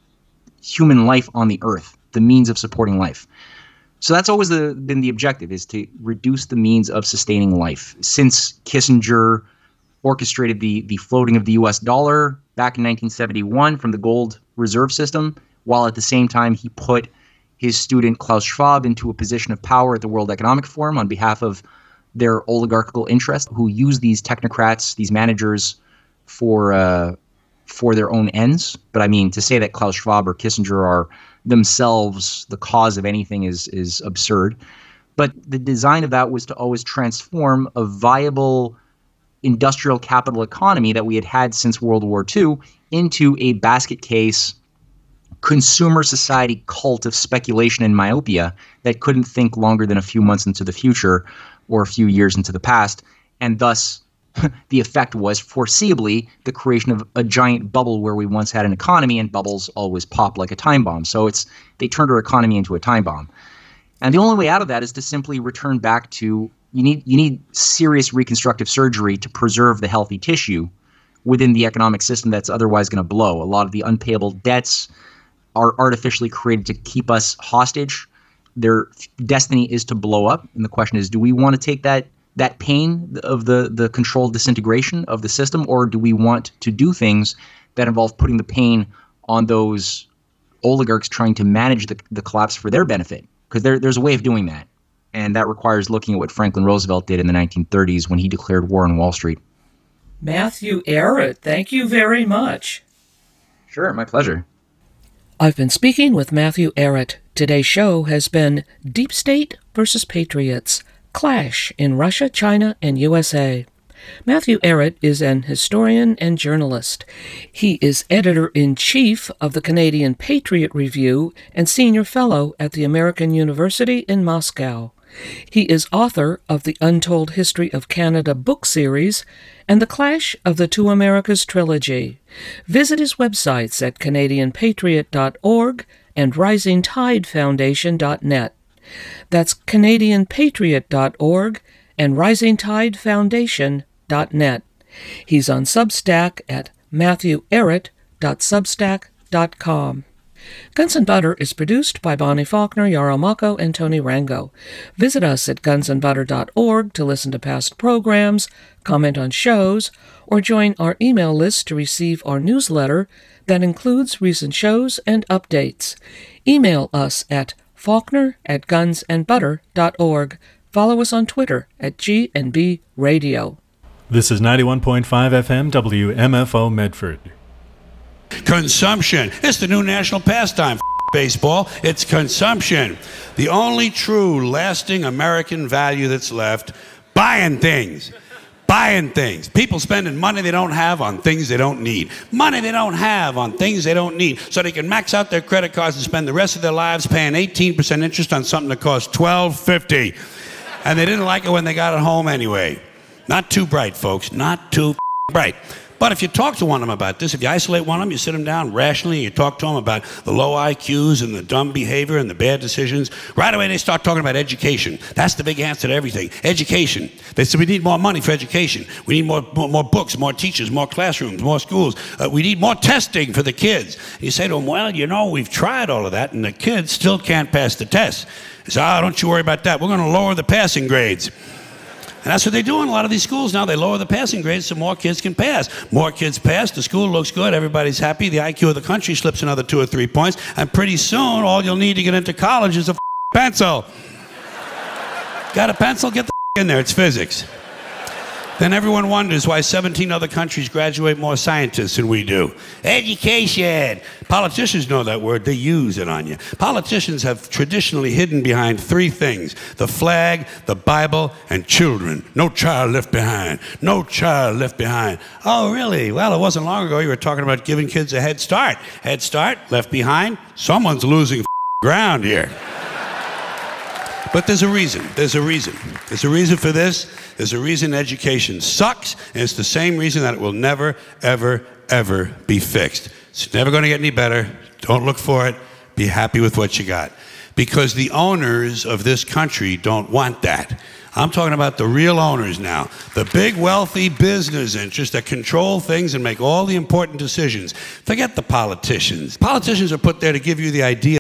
human life on the earth, the means of supporting life. So that's always the, been the objective, is to reduce the means of sustaining life. Since Kissinger orchestrated the, the floating of the U S dollar back in nineteen seventy-one from the gold reserve system, while at the same time he put his student Klaus Schwab into a position of power at the World Economic Forum on behalf of their oligarchical interests, who use these technocrats, these managers, for uh, for their own ends. But I mean, to say that Klaus Schwab or Kissinger are themselves the cause of anything is is absurd. But the design of that was to always transform a viable industrial capital economy that we had had since World War Two into a basket case consumer society cult of speculation and myopia that couldn't think longer than a few months into the future or a few years into the past. And thus, the effect was foreseeably the creation of a giant bubble where we once had an economy, and bubbles always pop like a time bomb. So it's they turned our economy into a time bomb. And the only way out of that is to simply return back to you need you need serious reconstructive surgery to preserve the healthy tissue within the economic system that's otherwise going to blow. A lot of the unpayable debts are artificially created to keep us hostage. Their destiny is to blow up. And the question is, do we want to take that that pain of the, the controlled disintegration of the system, or do we want to do things that involve putting the pain on those oligarchs trying to manage the, the collapse for their benefit? Because there, there's a way of doing that. And that requires looking at what Franklin Roosevelt did in the nineteen thirties when he declared war on Wall Street. Matthew Ehret, thank you very much. Sure, my pleasure. I've been speaking with Matthew Ehret. Today's show has been Deep State versus Patriots, Clash in Russia, China, and U S A. Matthew Ehret is an historian and journalist. He is editor-in-chief of the Canadian Patriot Review and senior fellow at the American University in Moscow. He is author of the Untold History of Canada book series and the Clash of the Two Americas trilogy. Visit his websites at canadian patriot dot org and rising tide foundation dot net. That's canadian patriot dot org and rising tide foundation dot net. He's on Substack at matthew ehret dot substack dot com. Guns and Butter is produced by Bonnie Faulkner, Yarrow Mako, and Tony Rango. Visit us at guns and butter dot org to listen to past programs, comment on shows, or join our email list to receive our newsletter that includes recent shows and updates. Email us at faulkner at guns and butter dot org. Follow us on Twitter at G and B Radio. This is ninety-one point five F M W M F O Medford. Consumption. It's the new national pastime. F- baseball. It's consumption. The only true lasting American value that's left. Buying things. Buying things. People spending money they don't have on things they don't need. Money they don't have on things they don't need. So they can max out their credit cards and spend the rest of their lives paying eighteen percent interest on something that costs twelve fifty. And they didn't like it when they got it home anyway. Not too bright, folks. Not too bright. But if you talk to one of them about this, if you isolate one of them, you sit them down rationally, and you talk to them about the low I Qs and the dumb behavior and the bad decisions, right away they start talking about education. That's the big answer to everything. Education. They say we need more money for education. We need more, more, more books, more teachers, more classrooms, more schools. Uh, we need more testing for the kids. And you say to them, well, you know, we've tried all of that, and the kids still can't pass the test. They say, oh, don't you worry about that. We're going to lower the passing grades. And that's what they do in a lot of these schools now. They lower the passing grades so more kids can pass. More kids pass, the school looks good, everybody's happy, the I Q of the country slips another two or three points, and pretty soon all you'll need to get into college is a pencil. Got a pencil? Get the in there, it's physics. Then everyone wonders why seventeen other countries graduate more scientists than we do. Education. Politicians know that word. They use it on you. Politicians have traditionally hidden behind three things: the flag, the Bible, and children. No child left behind. No child left behind. Oh, really? Well, it wasn't long ago you were talking about giving kids a head start. Head start, left behind. Someone's losing ground here. But there's a reason. There's a reason. There's a reason for this. There's a reason education sucks, and it's the same reason that it will never, ever, ever be fixed. It's never going to get any better. Don't look for it. Be happy with what you got. Because the owners of this country don't want that. I'm talking about the real owners now. The big, wealthy business interests that control things and make all the important decisions. Forget the politicians. Politicians are put there to give you the idea